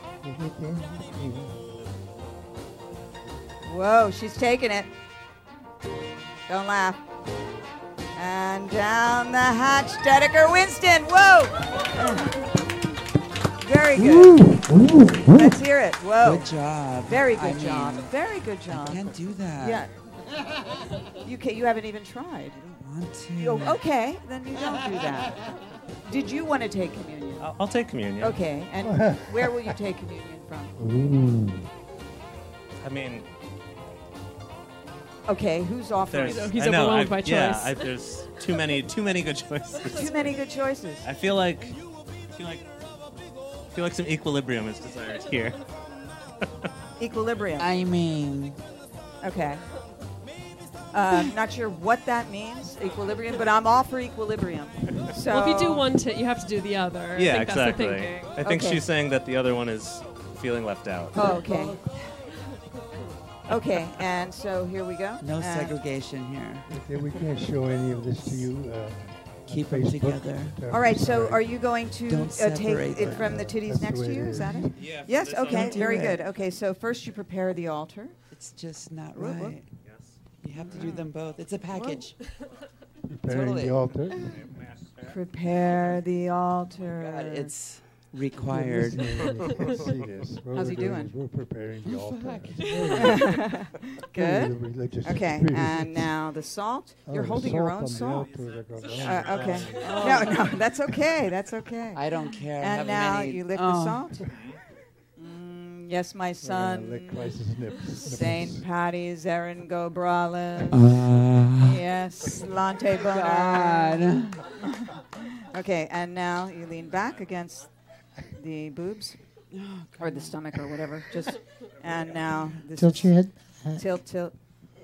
Whoa, she's taking it. Don't laugh. And down the hatch, Dedeker Winston. Whoa! Very good. Let's hear it. Whoa. Good job. Very good I mean, job. Very good job. I can't do that. Yeah. You can, you haven't even tried. I want to. Oh, okay, then you don't do that. Did you want to take communion? I'll, I'll take communion. Okay, and where will you take communion from? Ooh. I mean, Okay, who's offering? there's. know, he's I know, overwhelmed I- by Yeah, choice. I, there's too many, too many good choices. Too many good choices. I feel like, I feel like, I feel like some equilibrium is desired here. Equilibrium. I mean, Okay. Uh, not sure what that means, equilibrium, but I'm all for equilibrium. So Well, if you do one tit, you have to do the other. I Yeah, think exactly. That's the thinking. I think Okay. she's saying that the other one is feeling left out. Oh, okay. Okay, and so here we go. no Uh, segregation here. Okay, we can't show any of this to you. Uh, Keep on them Facebook. together. Uh, All right, so sorry. are you going to Don't uh, take separate it them. from the titties That's the next way to it you? is. Is that it? Yeah. from Yes, this on. okay, do very it. good. Okay, so first you prepare the altar. It's just not Whoop, whoop. right. You have to do them both. It's a package. Preparing Totally. the altar. Prepare the altar. God, it's You're required. listening and you can see this. What How's we're he doing doing? is We're preparing the altar. Good. Very religious. Okay, Really. and now the salt. Oh, You're the holding your salt own on the salt. altar, that goes on. Uh, okay. No, no, that's okay. That's okay. I don't care. I And have now many- you lick oh. the salt. Mm, yes, my We're gonna son. lick Christ's nips. Saint Patty's, Erin Gobrales. Uh, Yes, Lante Boner. God. Okay, and now you lean back against the boobs Oh, or the stomach or whatever. Just and now this Tilt is your head. Uh, tilt tilt.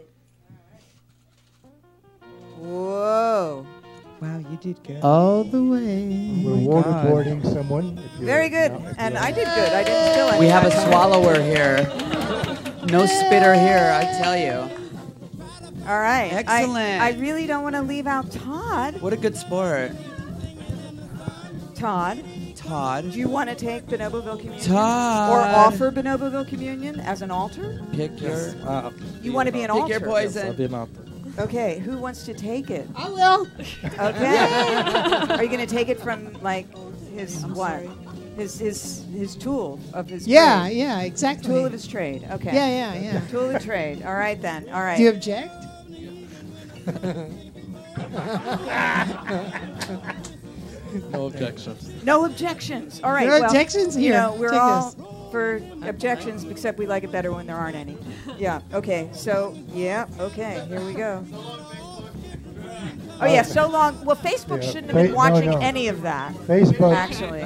Whoa! Wow, you did good. all the way. We're my God. waterboarding someone. if you're Very good. not- if And you're- I did good. I didn't spill any. We have a that time. swallower here. No spitter here, I tell you. All right. I- Excellent. I, really don't want to leave out Todd. What a good sport. Todd, Todd, do you want to take Bonoboville Communion? Todd. Or offer Bonoboville Communion as an altar? pick your Uh, You want to be an pick altar? your poison. I'll be an author. Okay, who wants to take it? I will. Okay. Are you going to take it from like his what? His his his tool of his Yeah, trade. yeah, exactly. Tool of his trade. Okay. Yeah, yeah, yeah. Tool of trade. All right then. All right. Do you object? No objections. No objections. All right. No well, objections? You Here, know, we're take all this. for objections, except we like it better when there aren't any. Yeah. Okay. So yeah. Okay. Here we go. Oh yeah. So long. Well, Facebook Yeah, shouldn't have been fa- no, watching no. any of that. Facebook. Actually.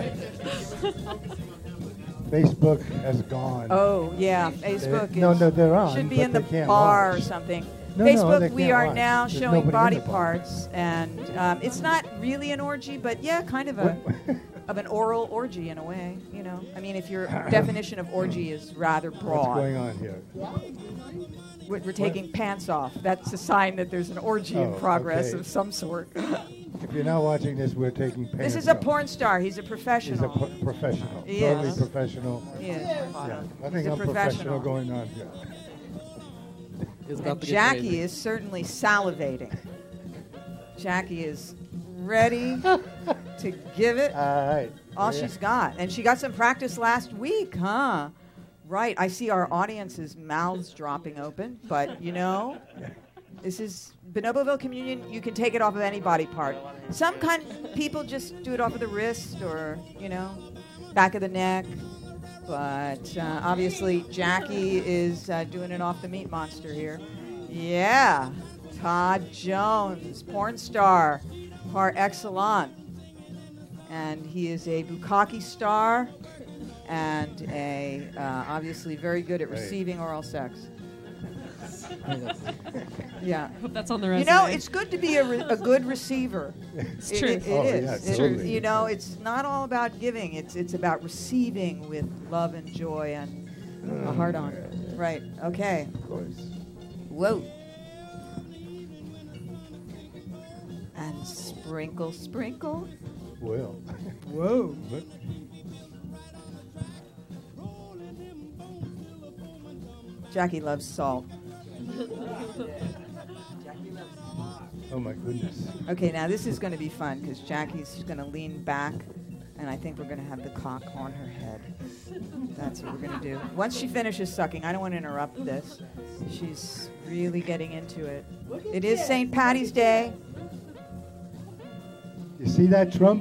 Facebook has gone. Oh yeah. Facebook. They- no, is- no, they're on, Should be but in the they can't bar watch. or something. No, no, Facebook, they we can't are watch. now There's showing nobody in body the bar. parts, and um, it's not really an orgy, but yeah, kind of a of an oral orgy in a way. You know, I mean, if your definition of orgy is rather broad. What's going on here? We're, we're taking pants off. That's a sign that there's an orgy in Oh, progress okay. of some sort. If you're not watching this, we're taking pants This is a off. porn star. He's a He's a professional. pro- professional. He Totally is. professional. He is. Yeah, I think He's a I'm professional professional. going on here. It's And about to get Jackie crazy. is certainly salivating. Jackie is ready to give it All right. all Yeah. she's got. And she got some practice last week, huh? Right. I see our audience's mouths dropping open, but you know, this is Bonoboville Communion. You can take it off of any body part. Some kind people just do it off of the wrist or, you know, back of the neck. But uh, obviously, Jackie is uh, doing it off the meat monster here. Yeah. Todd Jones, porn star par excellence. And he is a bukkake star and a uh, obviously very good at Right. receiving oral sex. Yeah. Hope that's on the You resume. know, it's good to be a, re- a good receiver. It's It- true. It, it Oh, is. yeah, It- totally. You know, it's not all about giving. It's it's about receiving with love and joy and a heart on. Right. Okay. Of course. Whoa. And sprinkle, sprinkle. Well. Whoa. But Jackie loves salt. oh my goodness. Okay, now this is going to be fun because Jackie's going to lean back, and I think we're going to have the cock on her head. That's what we're going to do. Once she finishes sucking, I don't want to interrupt this. She's really getting into it. It is Saint Patty's Day. You see that, Trump?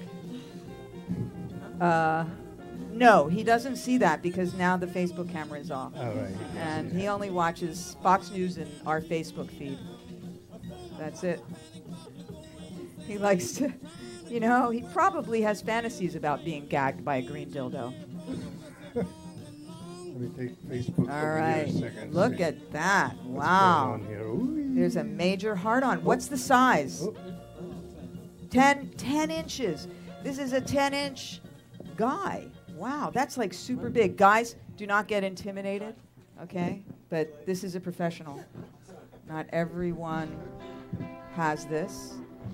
Uh, no, he doesn't see that because now the Facebook camera is off. All right. And he only watches Fox News and our Facebook feed. That's it. He likes to, you know, he probably has fantasies about being gagged by a green dildo. Let me take Facebook All over right. here a second. Look See at that. what's Wow. going on here. Ooh. There's a major heart on. What's the size? ten, ten inches. This is a ten inch guy. Wow, that's like super big. Guys, do not get intimidated, okay? But this is a professional. Not everyone has this.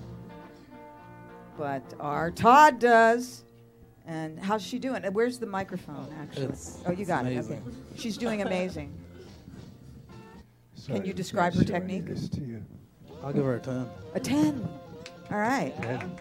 But our Todd does. And how's she doing? Uh, Where's the microphone, actually? It's- oh, you it's got amazing. it. Okay. She's doing amazing. Sorry, Can you I'm describe her showing technique? This to you. I'll give her a ten. A ten. All right. Ten.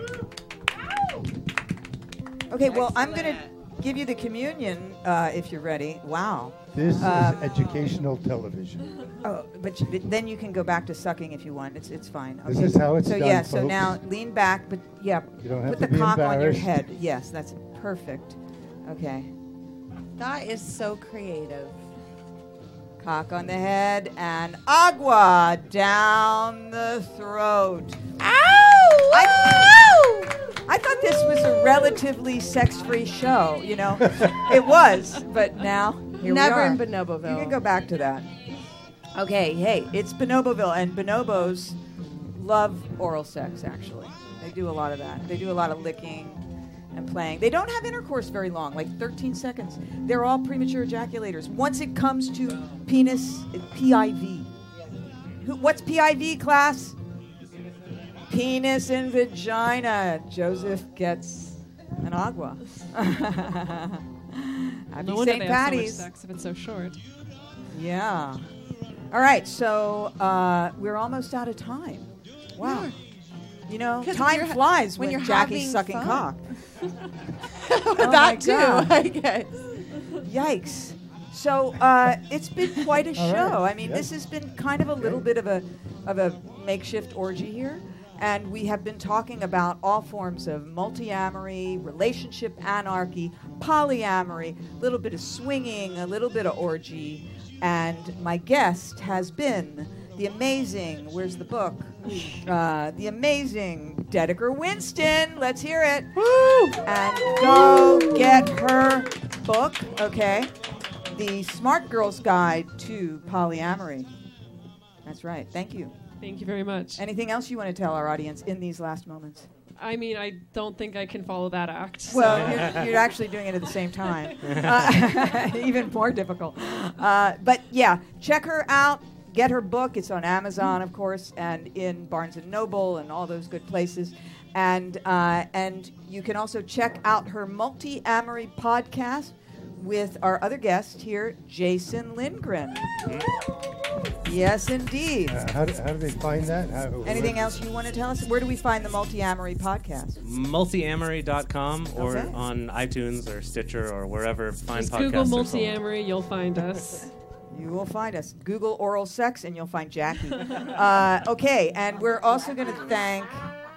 Okay, well, I'm going to give you the communion uh, if you're ready. Wow. This Uh, is educational television. Oh, but, you, but then you can go back to sucking if you want. It's it's fine. This Okay. is how it's so done, yeah. So folks. now lean back, but yeah, You don't have put to the be cock on your embarrassed. head. Yes, that's perfect. Okay. That is so creative. Cock on the head and agua down the throat. Ow! I, I thought this was a relatively sex-free show. You know, it was, but now here Never we are. in Bonoboville. You can go back to that. Okay, hey, it's Bonoboville, and bonobos love oral sex. Actually, they do a lot of that. They do a lot of licking and playing. They don't have intercourse very long, like thirteen seconds. They're all premature ejaculators. Once it comes to penis, P I V. Who, what's P I V, class? Penis and vagina. Joseph gets an agua. Happy No wonder Saint they have so much Patty's. sex if it's so short. Yeah. All right, so uh, we're almost out of time. Wow. You know, 'Cause time you're ha- flies when when, you're Jackie's having sucking fun. cock. That Oh my too, God. I guess. Yikes. So uh, it's been quite a All show. right. I mean, Yeah. this has been kind of a little bit of a of a makeshift orgy here. And we have been talking about all forms of multi-amory, relationship anarchy, polyamory, a little bit of swinging, a little bit of orgy. And my guest has been the amazing, where's the book? Uh, the amazing Dedeker Winston. Let's hear it. Woo! And go get her book, okay? The Smart Girl's Guide to Polyamory. That's right. Thank you. Thank you very much. Anything else you want to tell our audience in these last moments? I mean, I don't think I can follow that act. so- Well, you're, you're actually doing it at the same time. Uh, even more difficult. Uh, but yeah, check her out. Get her book. It's on Amazon, of course, and in Barnes and Noble and all those good places. And uh, and you can also check out her multi-amory podcast with our other guest here, Jason Lindgren. Yes, indeed. Uh, how, do, how do they find that? How, Anything where- else you want to tell us? Where do we find the Multiamory podcast? multiamory dot com or Okay. on iTunes or Stitcher or wherever fine Just podcasts Google are sold. multi-amory, you'll find us. You will find us. Google oral sex and you'll find Jackie. uh, okay, and we're also going to thank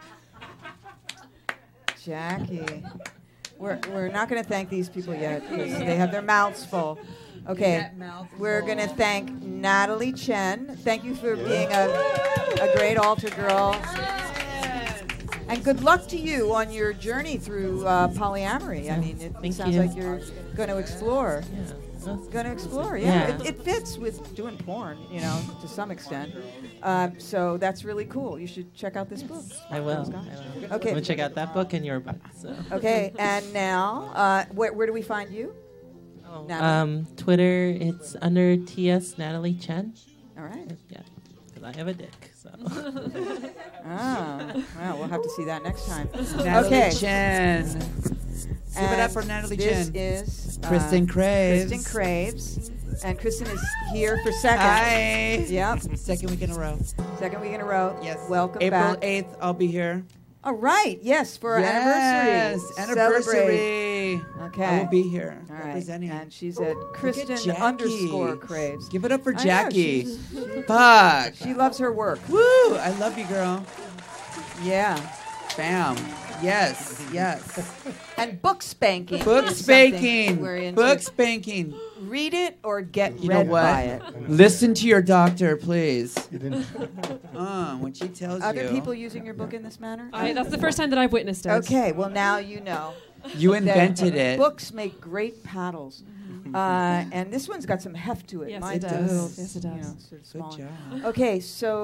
Jackie. We're, we're not going to thank these people yet because they have their mouths full. Okay, That mouth we're full. going to thank Natalie Chen. Thank you for being a, a great altar girl. And good luck to you on your journey through uh, polyamory. I mean, it Thank sounds you. like you're going to explore. Yeah. Going to explore, yeah. Yeah. It, it fits with doing porn, you know, to some extent. Um, so that's really cool. You should check out this book. I will. Those I guys. will. Okay. I'm gonna check out that book and your book. So. Okay, and now, uh, where, where do we find you? Oh, Natalie? um, Twitter, it's under T S Natalie Chen. All right. Yeah, because I have a dick. So. Ah, well, we'll have to see that next time. Natalie okay. Chen. Give it up for Natalie this Chen. is uh, Kristen Craves. Kristen Craves. And Kristen is here for second. Hi. Yep. Second week in a row. Second week in a row. Yes. Welcome April back. eighth, I'll be here. All right. Yes, for our Yes, anniversary. anniversary. Okay. I will be here All right. representing. And she's at Look at Kristen Jackie. underscore Craves. Give it up for I know, Jackie. she's- she- Fuck. She loves her work. Woo! I love you, girl. Yeah. Bam. Yes. Yes. And book spanking. Book is something spanking. we're into. Book spanking. Read it or get You know read what? by it. Listen to your doctor, please. You didn't. Uh, when she tells Other you. people using your book in this manner? I, that's the first time that I've witnessed it. Okay, well now you know. You that invented it. Books make great paddles. Uh, and this one's got some heft to it. Yes, Mine it does. does. Yes, it You know, does. sort of Good smaller. job. Okay,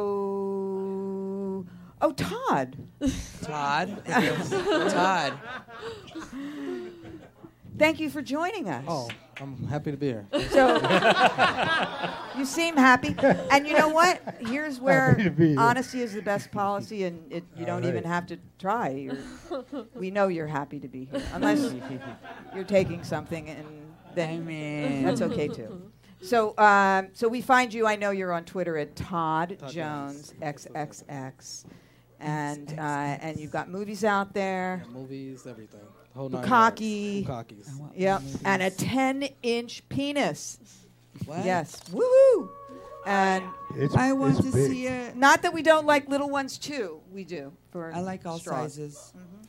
so oh Todd. Todd. Todd. Thank you for joining us. Oh, I'm happy to be here. So you seem happy, and you know what? Here's where Happy to be here. honesty is the best policy, and it, you don't All even right. have to try. You're, we know you're happy to be here, unless you're taking something, and then I mean. that's okay too. So, um, so we find you. I know you're on Twitter at Todd, Todd Jones Jones. X X X, and uh, and you've got movies out there. Yeah, movies, everything. The whole nine Bukkake. yards. Bukkake's. Yep, and a ten-inch penis. What? Yes, woohoo! And It's, I want it's to big. see it. not that we don't like little ones too. We do. For I like all straws. sizes.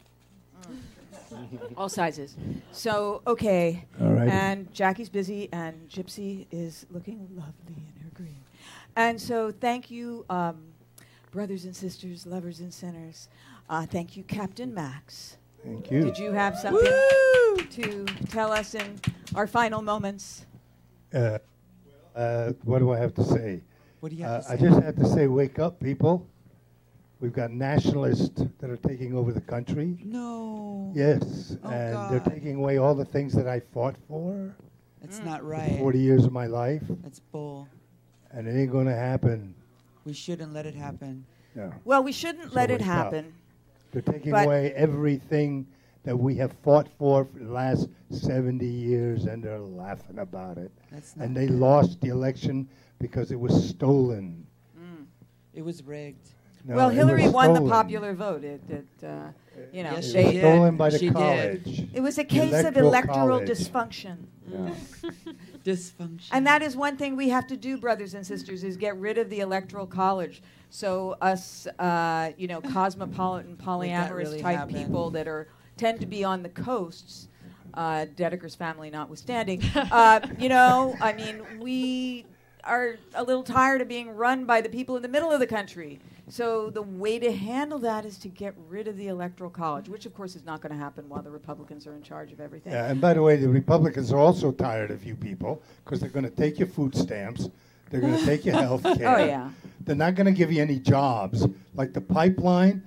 All sizes. So okay. All right. And Jackie's busy, and Gypsy is looking lovely in her green. And so thank you, um, brothers and sisters, lovers and sinners. Uh, thank you, Captain Max. Thank you. Did you have something Woo! to tell us in our final moments? Uh, uh, what do I have to say? What do you Uh, have to I say? just have to say, wake up, people. We've got nationalists that are taking over the country. No. Yes, Oh, and God. they're taking away all the things that I fought for That's Mm. not for right. forty years of my life, That's bull. and it ain't going to happen. We shouldn't let it happen. No. Well, we shouldn't So let it wake up. happen. They're taking But- away everything that we have fought for for the last seventy years, and they're laughing about it. That's not And they good. lost the election because it was stolen. It was rigged. No, well, it Hillary was won the stolen. popular vote. It, it uh, you know, Yes, It she was did. stolen by the She did. college. it was a The case of Electoral electoral College. dysfunction. Yeah. Dysfunction. And that is one thing we have to do, brothers and sisters, is get rid of the electoral college. So us, uh, you know, cosmopolitan, polyamorous really type happen. people that are tend to be on the coasts, uh, Dedeker's family notwithstanding, uh, you know, I mean, we are a little tired of being run by the people in the middle of the country. So the way to handle that is to get rid of the electoral college, which of course is not going to happen while the Republicans are in charge of everything. Yeah, and by the way, the Republicans are also tired of you people because they're going to take your food stamps. They're going to take your health care. Oh, yeah. They're not going to give you any jobs. Like the pipeline,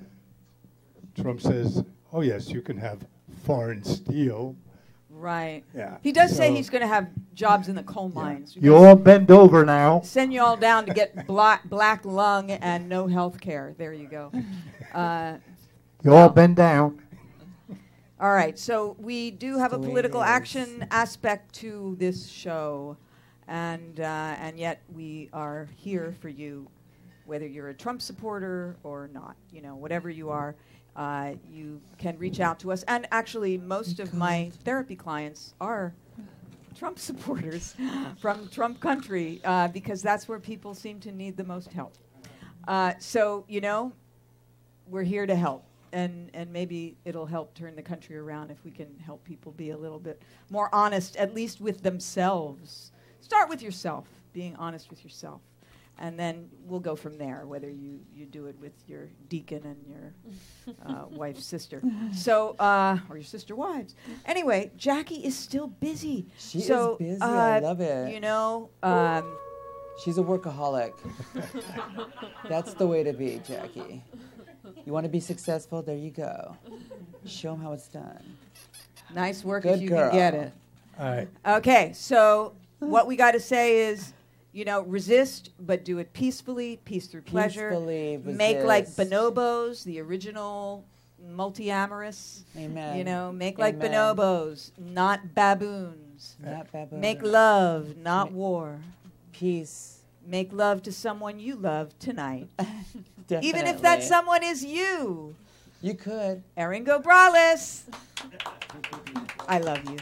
Trump says, oh, yes, you can have foreign steel. Right. Yeah. He does say So- he's going to have jobs in the coal mines. You all bend over now. Send you all down to get black, black lung and no health care. There you go. Uh, You all bend down. all right. So we do have a the way it political is. action aspect to this show. And, uh, and yet we are here for you, whether you're a Trump supporter or not. You know, whatever you are, uh, you can reach out to us. And actually, most of my therapy clients are Trump supporters from Trump country, uh, because that's where people seem to need the most help. Uh, so, you know, we're here to help. And, and maybe it'll help turn the country around if we can help people be a little bit more honest, at least with themselves. Start with yourself, being honest with yourself. And then we'll go from there, whether you, you do it with your deacon and your uh, wife's sister. So, uh, or your sister wives. Anyway, Jackie is still busy. She so, is busy. Uh, I love it. You know, um, she's a workaholic. That's the way to be, Jackie. You want to be successful? There you go. Show them how it's done. Nice work Good if you girl. can get it. All right. Okay, so what we got to say is, you know, resist, but do it peacefully, peace through pleasure. Peacefully Make like resist. bonobos, the original multi-amorous. Amen. You know, make like Amen. bonobos, not baboons. Not baboons. Make love, not war. Peace. Make love to someone you love tonight. Definitely. Even if that someone is you. You could. Eringo Brales. I love you.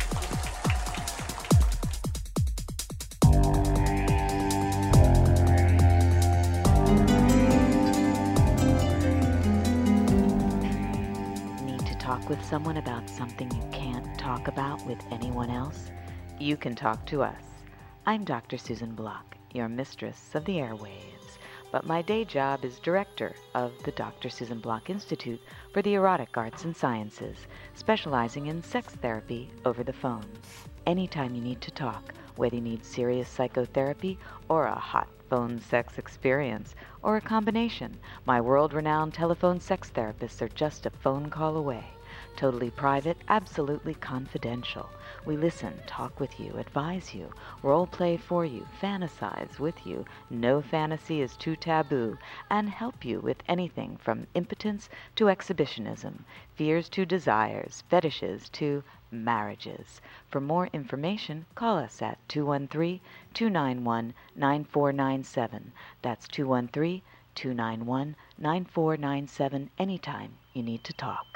Need to talk with someone about something you can't talk about with anyone else? You can talk to us. I'm Doctor Susan Block, your mistress of the airwaves, but my day job is director of the Doctor Susan Block Institute for the Erotic Arts and Sciences, specializing in sex therapy over the phone. Anytime you need to talk, whether you need serious psychotherapy or a hot phone sex experience, or a combination, my world-renowned telephone sex therapists are just a phone call away. Totally private, absolutely confidential. We listen, talk with you, advise you, role play for you, fantasize with you, no fantasy is too taboo, and help you with anything from impotence to exhibitionism, fears to desires, fetishes to marriages. For more information, call us at two one three, two nine one, nine four nine seven. That's two one three, two nine one, nine four nine seven anytime you need to talk.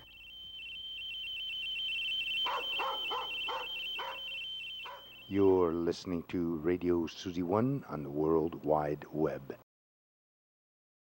You're listening to Radio Susie One on the World Wide Web.